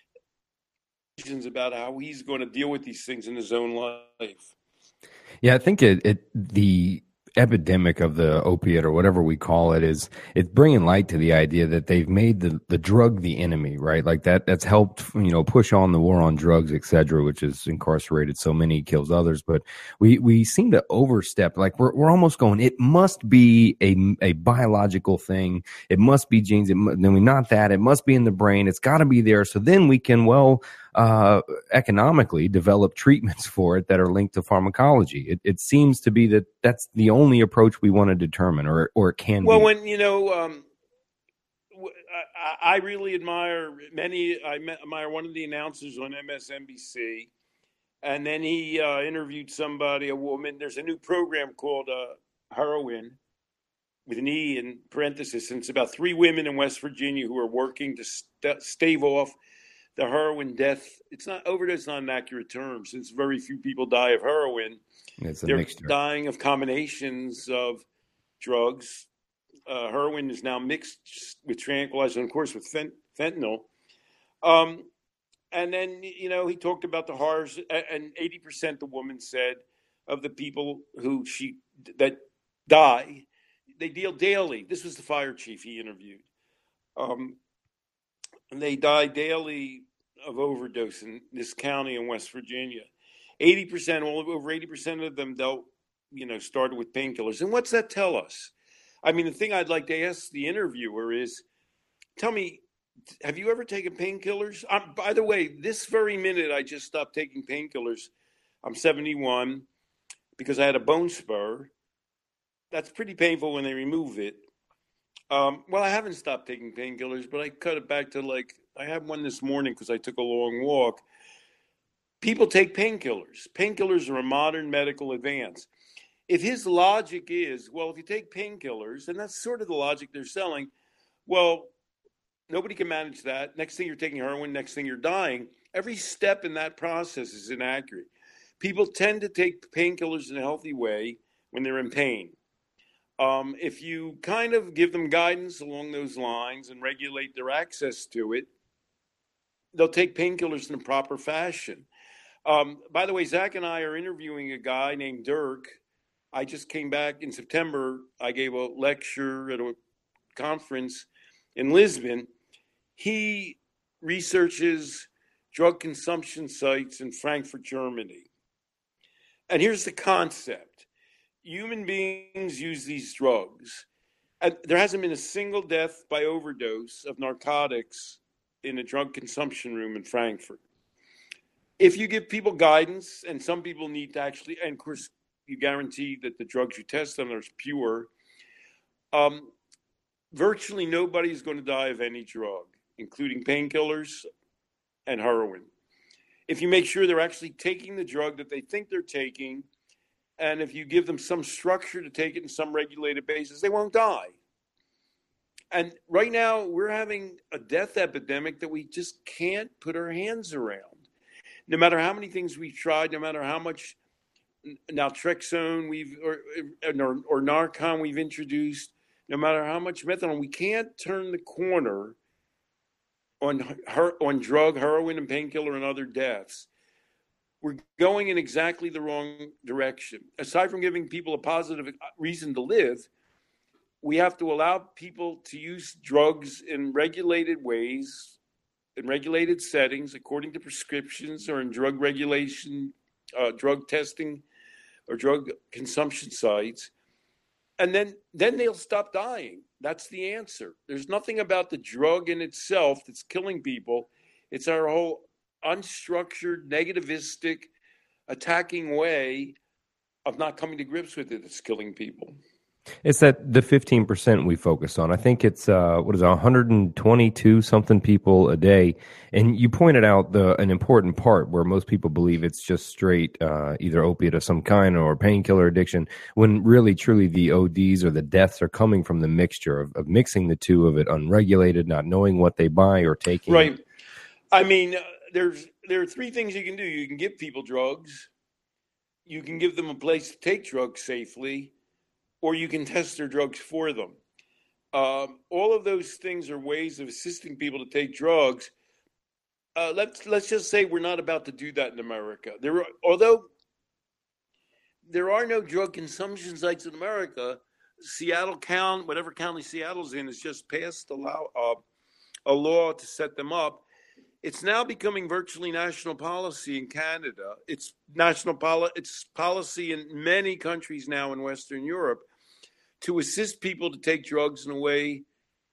About how he's going to deal with these things in his own life. Yeah, I think the epidemic of the opiate or whatever we call it is it's bringing light to the idea that they've made the drug the enemy, right? Like that's helped, push on the war on drugs, et cetera, which has incarcerated so many, kills others. But we seem to overstep. Like we're almost going, it must be a biological thing. It must be genes. Not that. It must be in the brain. It's got to be there. So then we can, economically develop treatments for it that are linked to pharmacology. It seems to be that's the only approach we want to determine, or it can be. Well, when I really admire I admire one of the announcers on MSNBC, and then he interviewed somebody, a woman. There's a new program called Heroin, with an E in parenthesis, and it's about 3 women in West Virginia who are working to stave off the heroin death. It's not overdose, not an accurate term, since very few people die of heroin. They're mixture. Dying of combinations of drugs. Heroin is now mixed with tranquilizer and, of course, with fentanyl. And then, he talked about the horrors, and 80%, the woman said, of the people that die, they deal daily. This was the fire chief he interviewed. And they die daily of overdose in this county in West Virginia. 80%, over 80% of them started with painkillers. And what's that tell us? I mean, the thing I'd like to ask the interviewer is, tell me, have you ever taken painkillers? By the way, this very minute, I just stopped taking painkillers. I'm 71 because I had a bone spur. That's pretty painful when they remove it. Well, I haven't stopped taking painkillers, but I cut it back to I had one this morning because I took a long walk. People take painkillers. Painkillers are a modern medical advance. If his logic is, well, if you take painkillers, and that's sort of the logic they're selling, well, nobody can manage that. Next thing you're taking heroin, next thing you're dying. Every step in that process is inaccurate. People tend to take painkillers in a healthy way when they're in pain. If you kind of give them guidance along those lines and regulate their access to it, they'll take painkillers in a proper fashion. By the way, Zach and I are interviewing a guy named Dirk. I just came back in September. I gave a lecture at a conference in Lisbon. He researches drug consumption sites in Frankfurt, Germany. And here's the concept. Human beings use these drugs. And there hasn't been a single death by overdose of narcotics in a drug consumption room in Frankfurt. If you give people guidance, and some people need to actually, and of course, you guarantee that the drugs you test on are pure, virtually nobody is going to die of any drug, including painkillers and heroin. If you make sure they're actually taking the drug that they think they're taking, and if you give them some structure to take it in some regulated basis, they won't die. And right now, we're having a death epidemic that we just can't put our hands around. No matter how many things we've tried, no matter how much naltrexone or Narcan we've introduced, no matter how much methadone, we can't turn the corner on drug, heroin, and painkiller and other deaths. We're going in exactly the wrong direction. Aside from giving people a positive reason to live, we have to allow people to use drugs in regulated ways, in regulated settings, according to prescriptions or in drug regulation, drug testing, or drug consumption sites. And then they'll stop dying. That's the answer. There's nothing about the drug in itself that's killing people. It's our whole unstructured, negativistic, attacking way of not coming to grips with it that's killing people. It's that the 15% we focus on. I think it's 122 something people a day. And you pointed out an important part where most people believe it's just straight either opiate of some kind or painkiller addiction, when really truly the ODs or the deaths are coming from the mixture of mixing the two of it, unregulated, not knowing what they buy or taking. Right. I mean, there are 3 things you can do. You can give people drugs. You can give them a place to take drugs safely, or you can test their drugs for them. All of those things are ways of assisting people to take drugs. Let's just say we're not about to do that in America. Although there are no drug consumption sites in America. Seattle County, whatever county Seattle's in, has just passed a law to set them up. It's now becoming virtually national policy in Canada. It's it's policy in many countries now in Western Europe to assist people to take drugs in a way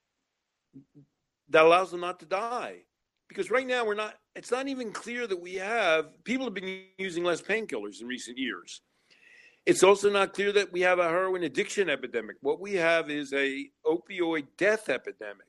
that allows them not to die. Because right now it's not even clear that people have been using less painkillers in recent years. It's also not clear that we have a heroin addiction epidemic. What we have is a opioid death epidemic.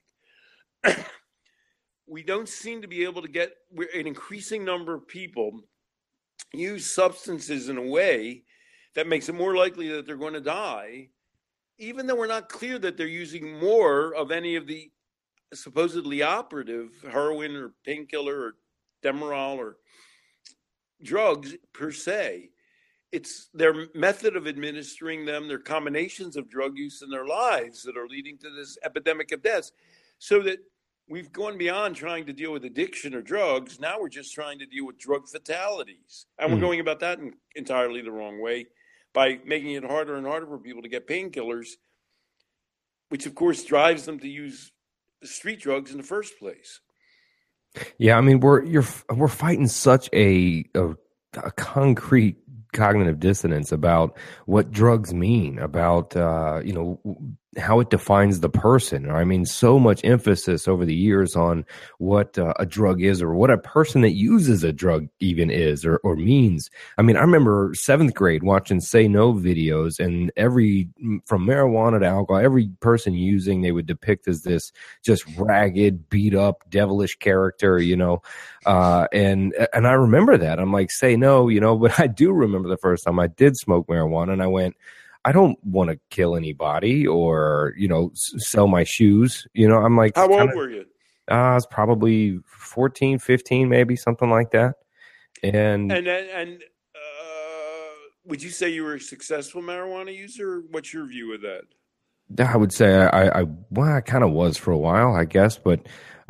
We don't seem to be able to get an increasing number of people use substances in a way that makes it more likely that they're going to die, even though we're not clear that they're using more of any of the supposedly operative heroin or painkiller or Demerol or drugs per se. It's their method of administering them, their combinations of drug use in their lives that are leading to this epidemic of deaths. So that we've gone beyond trying to deal with addiction or drugs. Now we're just trying to deal with drug fatalities. And we're going about that in entirely the wrong way by making it harder and harder for people to get painkillers, which of course drives them to use street drugs in the first place. Yeah, I mean we're fighting such a concrete cognitive dissonance about what drugs mean, about how it defines the person. I mean, so much emphasis over the years on what a drug is or what a person that uses a drug even is or means. I mean, I remember 7th grade watching Say No videos, and from marijuana to alcohol, every person using, they would depict as this just ragged, beat up, devilish character, and I remember that. I'm like, say no, but I do remember the first time I did smoke marijuana, and I went, I don't want to kill anybody or, sell my shoes. I'm like, how old were you? I was probably 14, 15, maybe something like that. And would you say you were a successful marijuana user? What's your view of that? I would say I kind of was for a while, I guess. But,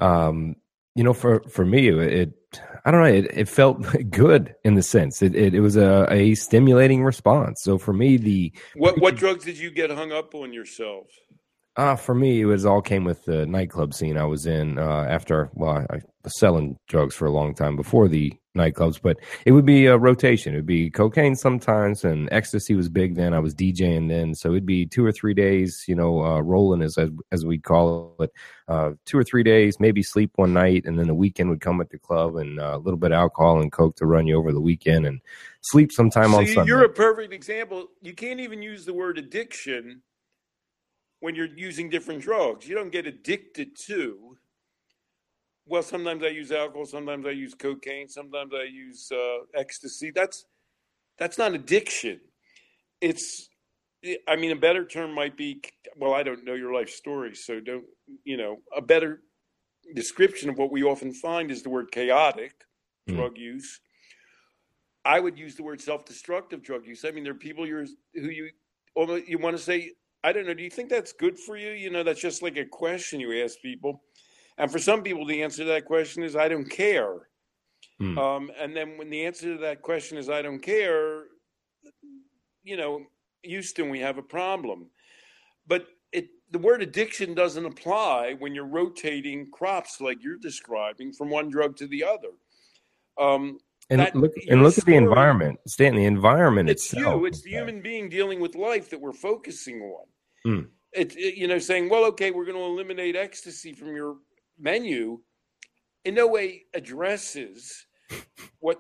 for me, I don't know. It felt good in the sense it was a stimulating response. So for me, what drugs did you get hung up on yourself? For me, it all came with the nightclub scene I was in after. Well, I was selling drugs for a long time before the nightclubs, but it would be a rotation. It would be cocaine sometimes, and ecstasy was big then. I was DJing then, so it'd be 2 or 3 days, rolling as we'd call it, 2 or 3 days, maybe sleep one night, and then the weekend would come at the club, and a little bit of alcohol and coke to run you over the weekend, and sleep sometime on Sunday. You're a perfect example. You can't even use the word addiction when you're using different drugs. You don't get addicted to. Well, sometimes I use alcohol, sometimes I use cocaine, sometimes I use ecstasy. That's not addiction. A better term might be, well, I don't know your life story, so a better description of what we often find is the word chaotic drug use. I would use the word self-destructive drug use. I mean, there are people who you want to say, I don't know, do you think that's good for you? That's just like a question you ask people. And for some people, the answer to that question is, I don't care. And then when the answer to that question is, I don't care, Houston, we have a problem. But the word addiction doesn't apply when you're rotating crops like you're describing from one drug to the other. Look at the environment, Stan. The environment itself. It's the human being dealing with life that we're focusing on. Saying, well, okay, we're going to eliminate ecstasy from your menu, in no way addresses what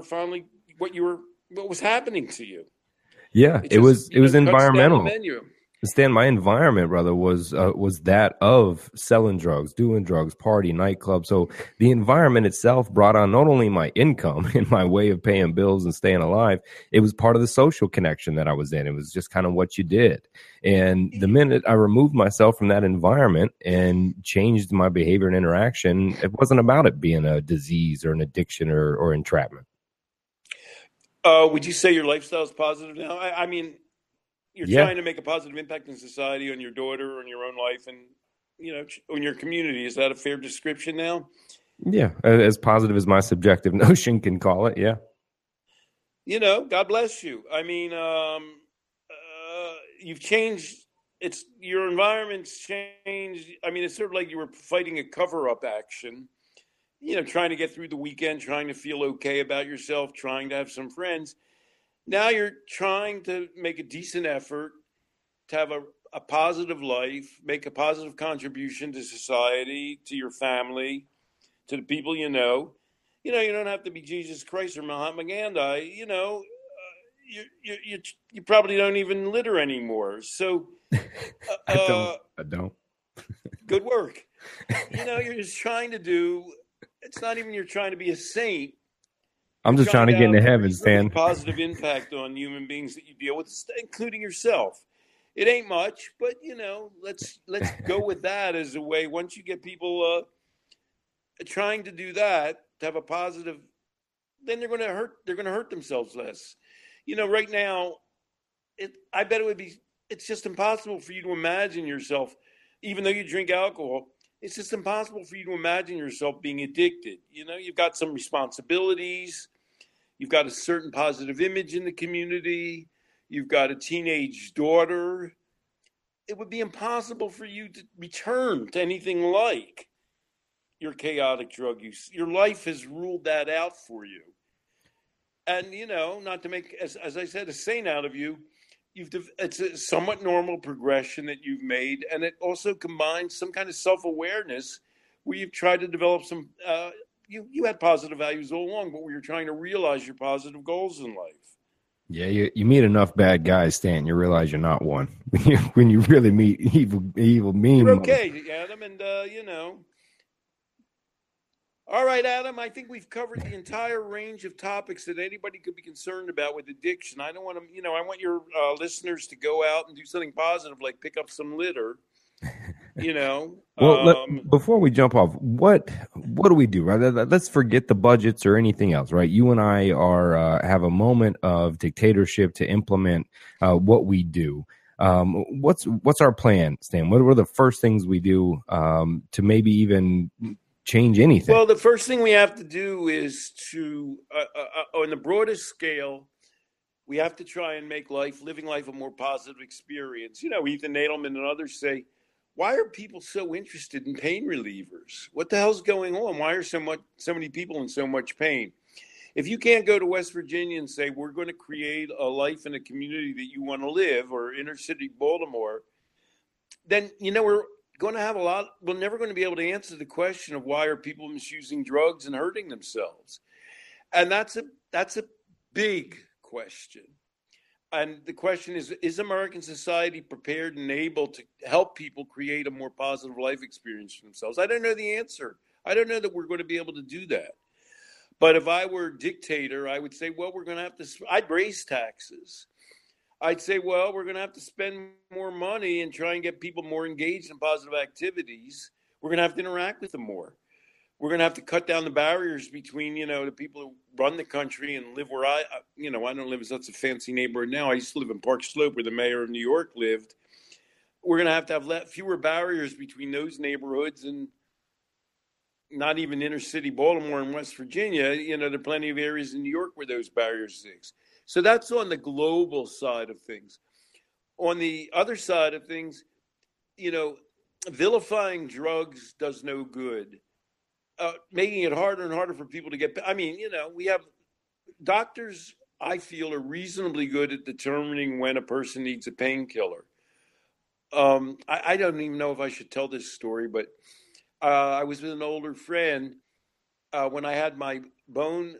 was happening to you. Yeah, it was environmental. Stan, my environment, brother, was that of selling drugs, doing drugs, party, nightclub. So the environment itself brought on not only my income and my way of paying bills and staying alive, it was part of the social connection that I was in. It was just kind of what you did. And the minute I removed myself from that environment and changed my behavior and interaction, it wasn't about it being a disease or an addiction or entrapment. Would you say your lifestyle is positive now? I mean, you're trying to make a positive impact in society, on your daughter, on your own life, and on your community. Is that a fair description now? Yeah, as positive as my subjective notion can call it. Yeah. God bless you. I mean, you've changed. It's your environment's changed. I mean, it's sort of like you were fighting a cover-up action, trying to get through the weekend, trying to feel okay about yourself, trying to have some friends. Now you're trying to make a decent effort to have a positive life, make a positive contribution to society, to your family, to the people you know. You don't have to be Jesus Christ or Mahatma Gandhi. You probably don't even litter anymore. So, I don't. Good work. You're just trying to do. It's not even you're trying to be a saint. I'm just trying to get into heaven, Stan. Positive impact on human beings that you deal with, including yourself. It ain't much, but let's go with that as a way. Once you get people trying to do that, to have a positive, then they're going to hurt themselves less. Right now, I bet it's just impossible for you to imagine yourself, even though you drink alcohol, it's just impossible for you to imagine yourself being addicted. You've got some responsibilities. You've got a certain positive image in the community. You've got a teenage daughter. It would be impossible for you to return to anything like your chaotic drug use. Your life has ruled that out for you. And, not to make, as I said, a saint out of you, it's a somewhat normal progression that you've made. And it also combines some kind of self-awareness where you've tried to develop some, you had positive values all along, but where you're trying to realize your positive goals in life. Yeah, you meet enough bad guys, Stan, you realize you're not one. When you really meet evil, mean. You're okay, Adam, and All right, Adam, I think we've covered the entire range of topics that anybody could be concerned about with addiction. I don't want to, I want your listeners to go out and do something positive, like pick up some litter. Well, before we jump off, what do we do? Right, let's forget the budgets or anything else. Right, you and I have a moment of dictatorship to implement what we do. What's our plan, Stan? What are the first things we do to maybe even change anything? Well, the first thing we have to do is to, on the broadest scale, we have to try and make living life a more positive experience. Ethan Nadelman and others say, why are people so interested in pain relievers? What the hell's going on? Why are so many people in so much pain? If you can't go to West Virginia and say, we're going to create a life in a community that you want to live, or inner city Baltimore, then, we're going to have we're never going to be able to answer the question of why are people misusing drugs and hurting themselves. And that's a big question. And the question is American society prepared and able to help people create a more positive life experience for themselves? I don't know the answer. I don't know that we're going to be able to do that. But if I were a dictator, I would say, well, we're going to have to, I'd raise taxes. I'd say, well, we're going to have to spend more money and try and get people more engaged in positive activities. We're going to have to interact with them more. We're going to have to cut down the barriers between, the people who run the country and live where I don't live in such a fancy neighborhood now. I used to live in Park Slope where the mayor of New York lived. We're going to have fewer barriers between those neighborhoods and not even inner city Baltimore and West Virginia. There are plenty of areas in New York where those barriers exist. So that's on the global side of things. On the other side of things, vilifying drugs does no good. Making it harder and harder for people to get. We have doctors, I feel, are reasonably good at determining when a person needs a painkiller. I don't even know if I should tell this story, but I was with an older friend when I had my bone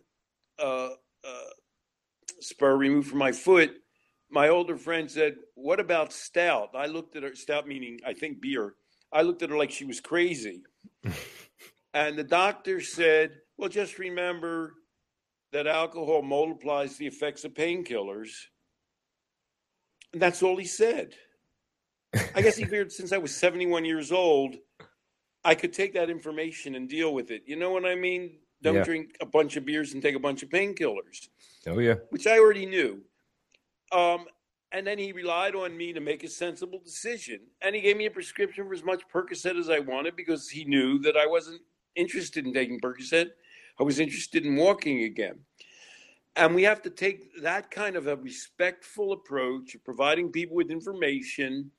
spur removed from my foot. My older friend said, "What about stout?" I looked at her, stout meaning, I think, beer. I looked at her like she was crazy. And the doctor said, well, just remember that alcohol multiplies the effects of painkillers. And that's all he said. I guess he figured since I was 71 years old, I could take that information and deal with it. You know what I mean? Don't drink a bunch of beers and take a bunch of painkillers. Oh, yeah. Which I already knew. And then he relied on me to make a sensible decision. And he gave me a prescription for as much Percocet as I wanted because he knew that I wasn't interested in taking Percocet. I was interested in walking again. And we have to take that kind of a respectful approach of providing people with information.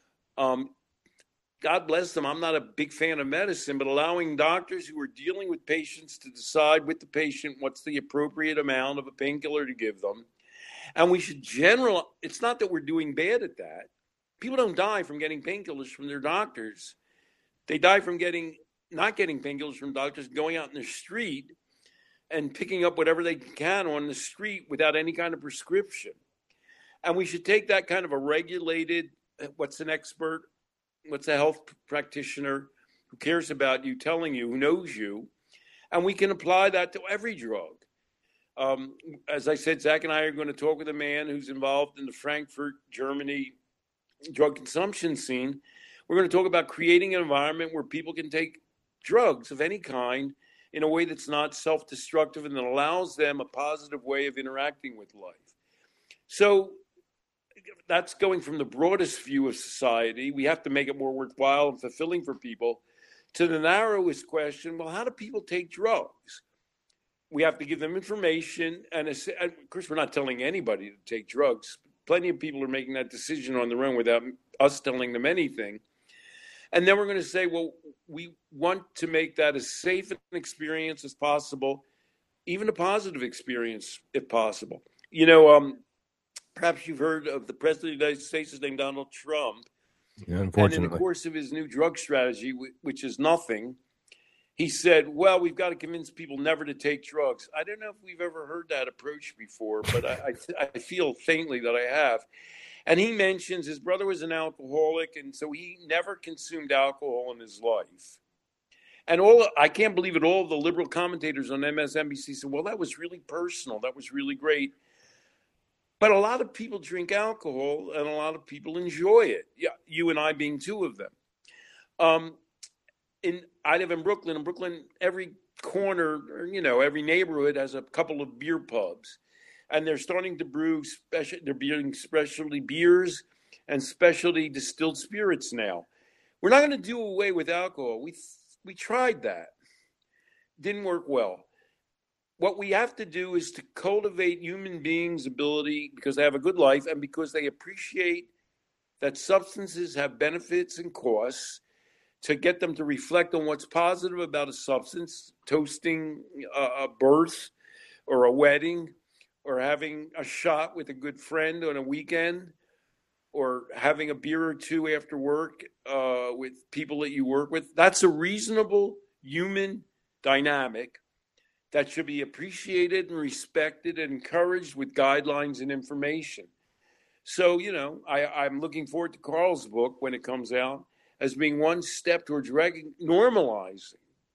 God bless them. I'm not a big fan of medicine, but allowing doctors who are dealing with patients to decide with the patient what's the appropriate amount of a painkiller to give them. And we should it's not that we're doing bad at that. People don't die from getting painkillers from their doctors. They die from not getting painkillers from doctors, going out in the street and picking up whatever they can on the street without any kind of prescription. And we should take that kind of a regulated, what's an expert, what's a health practitioner who cares about you, telling you, who knows you, and we can apply that to every drug. As I said, Zach and I are going to talk with a man who's involved in the Frankfurt, Germany drug consumption scene. We're going to talk about creating an environment where people can take drugs of any kind in a way that's not self-destructive and that allows them a positive way of interacting with life. So that's going from the broadest view of society. We have to make it more worthwhile and fulfilling for people, to the narrowest question, well, how do people take drugs? We have to give them information. And of course, we're not telling anybody to take drugs. Plenty of people are making that decision on their own without us telling them anything. And then we're going to say, well, we want to make that as safe an experience as possible, even a positive experience if possible. Perhaps you've heard of the President of the United States is named Donald Trump. Yeah, unfortunately. And in the course of his new drug strategy, which is nothing, he said, well, we've got to convince people never to take drugs. I don't know if we've ever heard that approach before, but I feel faintly that I have. And he mentions his brother was an alcoholic, and so he never consumed alcohol in his life. And I can't believe it, all of the liberal commentators on MSNBC said, well, that was really personal. That was really great. But a lot of people drink alcohol, and a lot of people enjoy it. Yeah, you and I being two of them. I live in Brooklyn. In Brooklyn, every corner, every neighborhood has a couple of beer pubs, and they're starting to brew they're brewing specialty beers and specialty distilled spirits now. We're not going to do away with alcohol. We tried that. Didn't work well. What we have to do is to cultivate human beings' ability, because they have a good life and because they appreciate that substances have benefits and costs, to get them to reflect on what's positive about a substance, toasting a birth or a wedding, or having a shot with a good friend on a weekend, or having a beer or two after work with people that you work with. That's a reasonable human dynamic that should be appreciated and respected and encouraged with guidelines and information. So, I'm looking forward to Carl's book when it comes out as being one step towards normalizing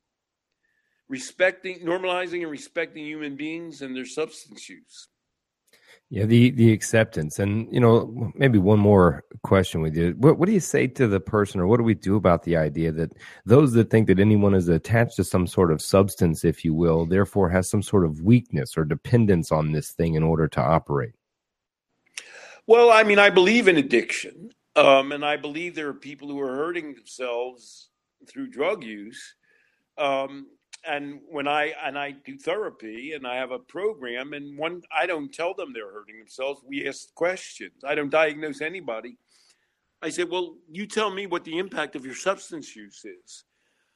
and respecting human beings and their substance use. Yeah, the acceptance. And, maybe one more question with you. What do you say to the person, or what do we do about the idea that those that think that anyone is attached to some sort of substance, if you will, therefore has some sort of weakness or dependence on this thing in order to operate? Well, I believe in addiction. And I believe there are people who are hurting themselves through drug use. And when I do therapy and I have a program, and I don't tell them they're hurting themselves. We ask questions. I don't diagnose anybody. I say, well, you tell me what the impact of your substance use is.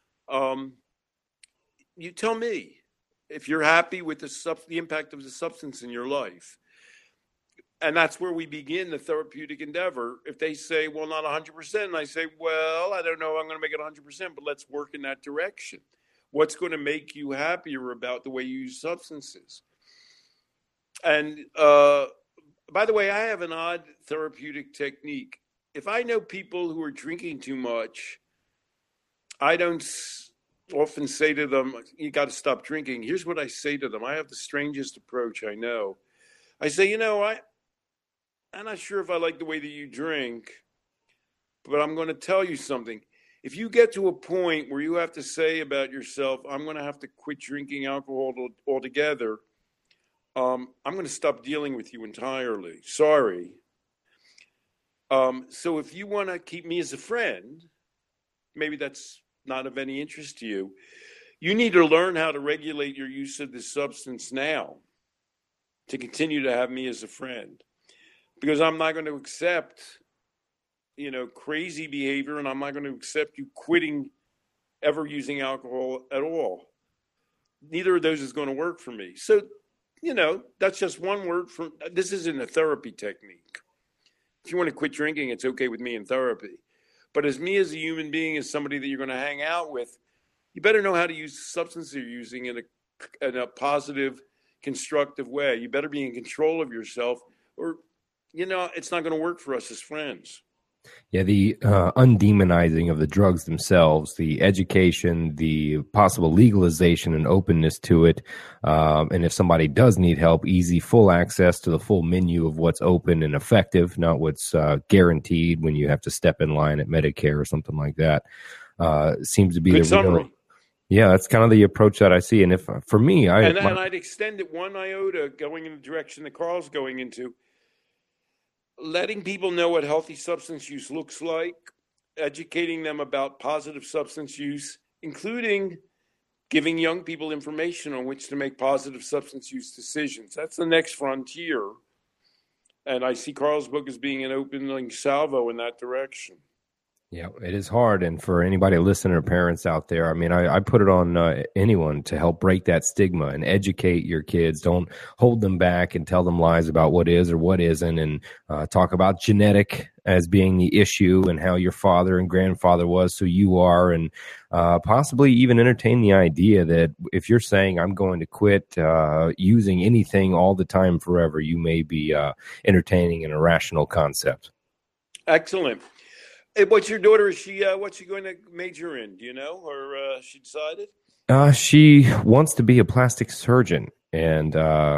You tell me if you're happy with the impact of the substance in your life. And that's where we begin the therapeutic endeavor. If they say, well, not 100%, and I say, well, I don't know if I'm going to make it 100%, but let's work in that direction. What's going to make you happier about the way you use substances? And by the way, I have an odd therapeutic technique. If I know people who are drinking too much, I don't often say to them, you got to stop drinking. Here's what I say to them. I have the strangest approach, I know. I say, I'm not sure if I like the way that you drink, but I'm going to tell you something. If you get to a point where you have to say about yourself, I'm going to have to quit drinking alcohol altogether, I'm going to stop dealing with you entirely. Sorry. So if you want to keep me as a friend, maybe that's not of any interest to you. You need to learn how to regulate your use of this substance now. to continue to have me as a friend, because I'm not going to accept, crazy behavior, and I'm not going to accept you quitting ever using alcohol at all. Neither of those is going to work for me. So, that's just one word from, this isn't a therapy technique. If you want to quit drinking, it's okay with me in therapy. But as me as a human being, as somebody that you're going to hang out with, you better know how to use the substance you're using in a positive, constructive way. You better be in control of yourself, or, it's not going to work for us as friends. Yeah, the undemonizing of the drugs themselves, the education, the possible legalization and openness to it. And if somebody does need help, easy, full access to the full menu of what's open and effective, not what's guaranteed when you have to step in line at Medicare or something like that. Seems to be Good the summary. real. Yeah, that's kind of the approach that I see. And if for me, and I'd extend it one iota going in the direction that Carl's going into. Letting people know what healthy substance use looks like, educating them about positive substance use, including giving young people information on which to make positive substance use decisions. That's the next frontier. And I see Carl's book as being an opening salvo in that direction. Yeah, it is hard. And for anybody listening or parents out there, I mean, I put it on anyone to help break that stigma and educate your kids. Don't hold them back and tell them lies about what is or what isn't, and talk about genetic as being the issue and how your father and grandfather was, so you are, and possibly even entertain the idea that if you're saying I'm going to quit using anything all the time forever, you may be entertaining an irrational concept. Excellent. Hey, what's your daughter? What's she going to major in? Do you know, or she decided? She wants to be a plastic surgeon, and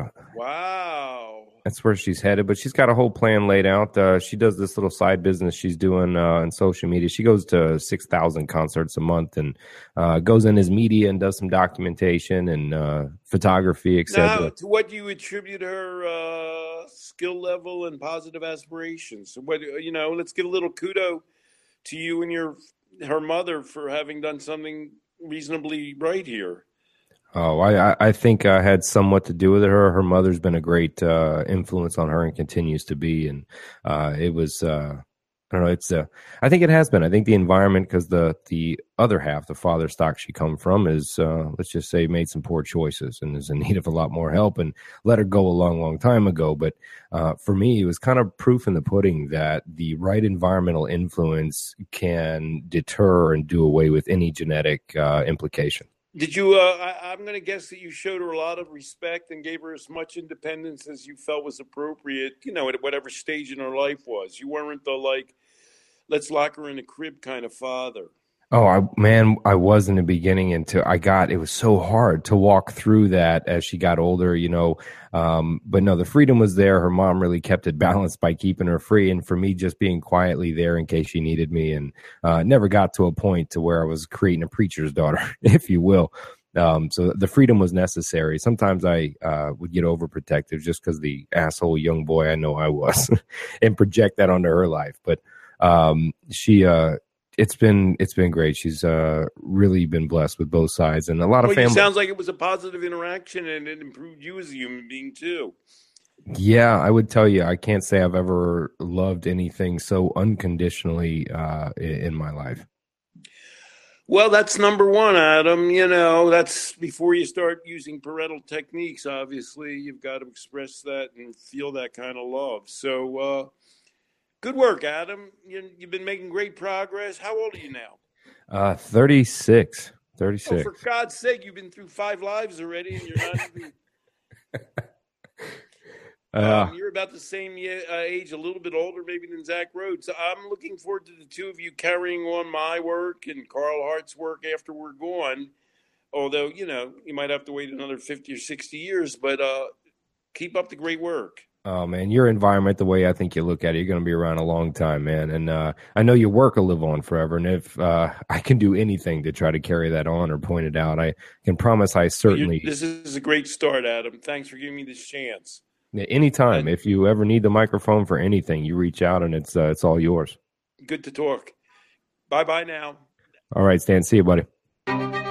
wow, that's where she's headed. But she's got a whole plan laid out. She does this little side business she's doing in social media. She goes to 6,000 concerts a month and goes in as media and does some documentation and photography, etc. Now, to what do you attribute her skill level and positive aspirations? So what, let's give a little kudo to you and her mother for having done something reasonably right here. Oh, I think I had somewhat to do with it. Her mother's been a great influence on her and continues to be. And it was, I don't know, I think it has been. I think the environment, because the other half, the father stock she come from is, let's just say, made some poor choices and is in need of a lot more help, and let her go a long, long time ago. But for me, it was kind of proof in the pudding that the right environmental influence can deter and do away with any genetic implication. Did you, I'm going to guess that you showed her a lot of respect and gave her as much independence as you felt was appropriate, at whatever stage in her life was. You weren't the, let's lock her in a crib kind of father. Oh, I was in the beginning until it was so hard to walk through that as she got older, but no, the freedom was there. Her mom really kept it balanced by keeping her free. And for me, just being quietly there in case she needed me, and never got to a point to where I was creating a preacher's daughter, if you will. So the freedom was necessary. Sometimes I would get overprotective just because the asshole young boy I know I was and project that onto her life. But it's been great. She's really been blessed with both sides, and a lot of family. It sounds like it was a positive interaction, and it improved you as a human being too. Yeah, I would tell you, I can't say I've ever loved anything so unconditionally in my life. Well, that's number one, Adam. That's before you start using parental techniques. Obviously, you've got to express that and feel that kind of love. So, good work, Adam. You've been making great progress. How old are you now? 36. Oh, for God's sake, you've been through 5 lives already, and you're not even... You're about the same age, a little bit older maybe than Zach Rhodes. So I'm looking forward to the two of you carrying on my work and Carl Hart's work after we're gone. Although, you might have to wait another 50 or 60 years, but keep up the great work. Oh, man, your environment, the way I think you look at it, you're going to be around a long time, man. And I know your work will live on forever. And if I can do anything to try to carry that on or point it out, I can promise I certainly... This is a great start, Adam. Thanks for giving me this chance. Anytime. If you ever need the microphone for anything, you reach out and it's all yours. Good to talk. Bye-bye now. All right, Stan. See you, buddy.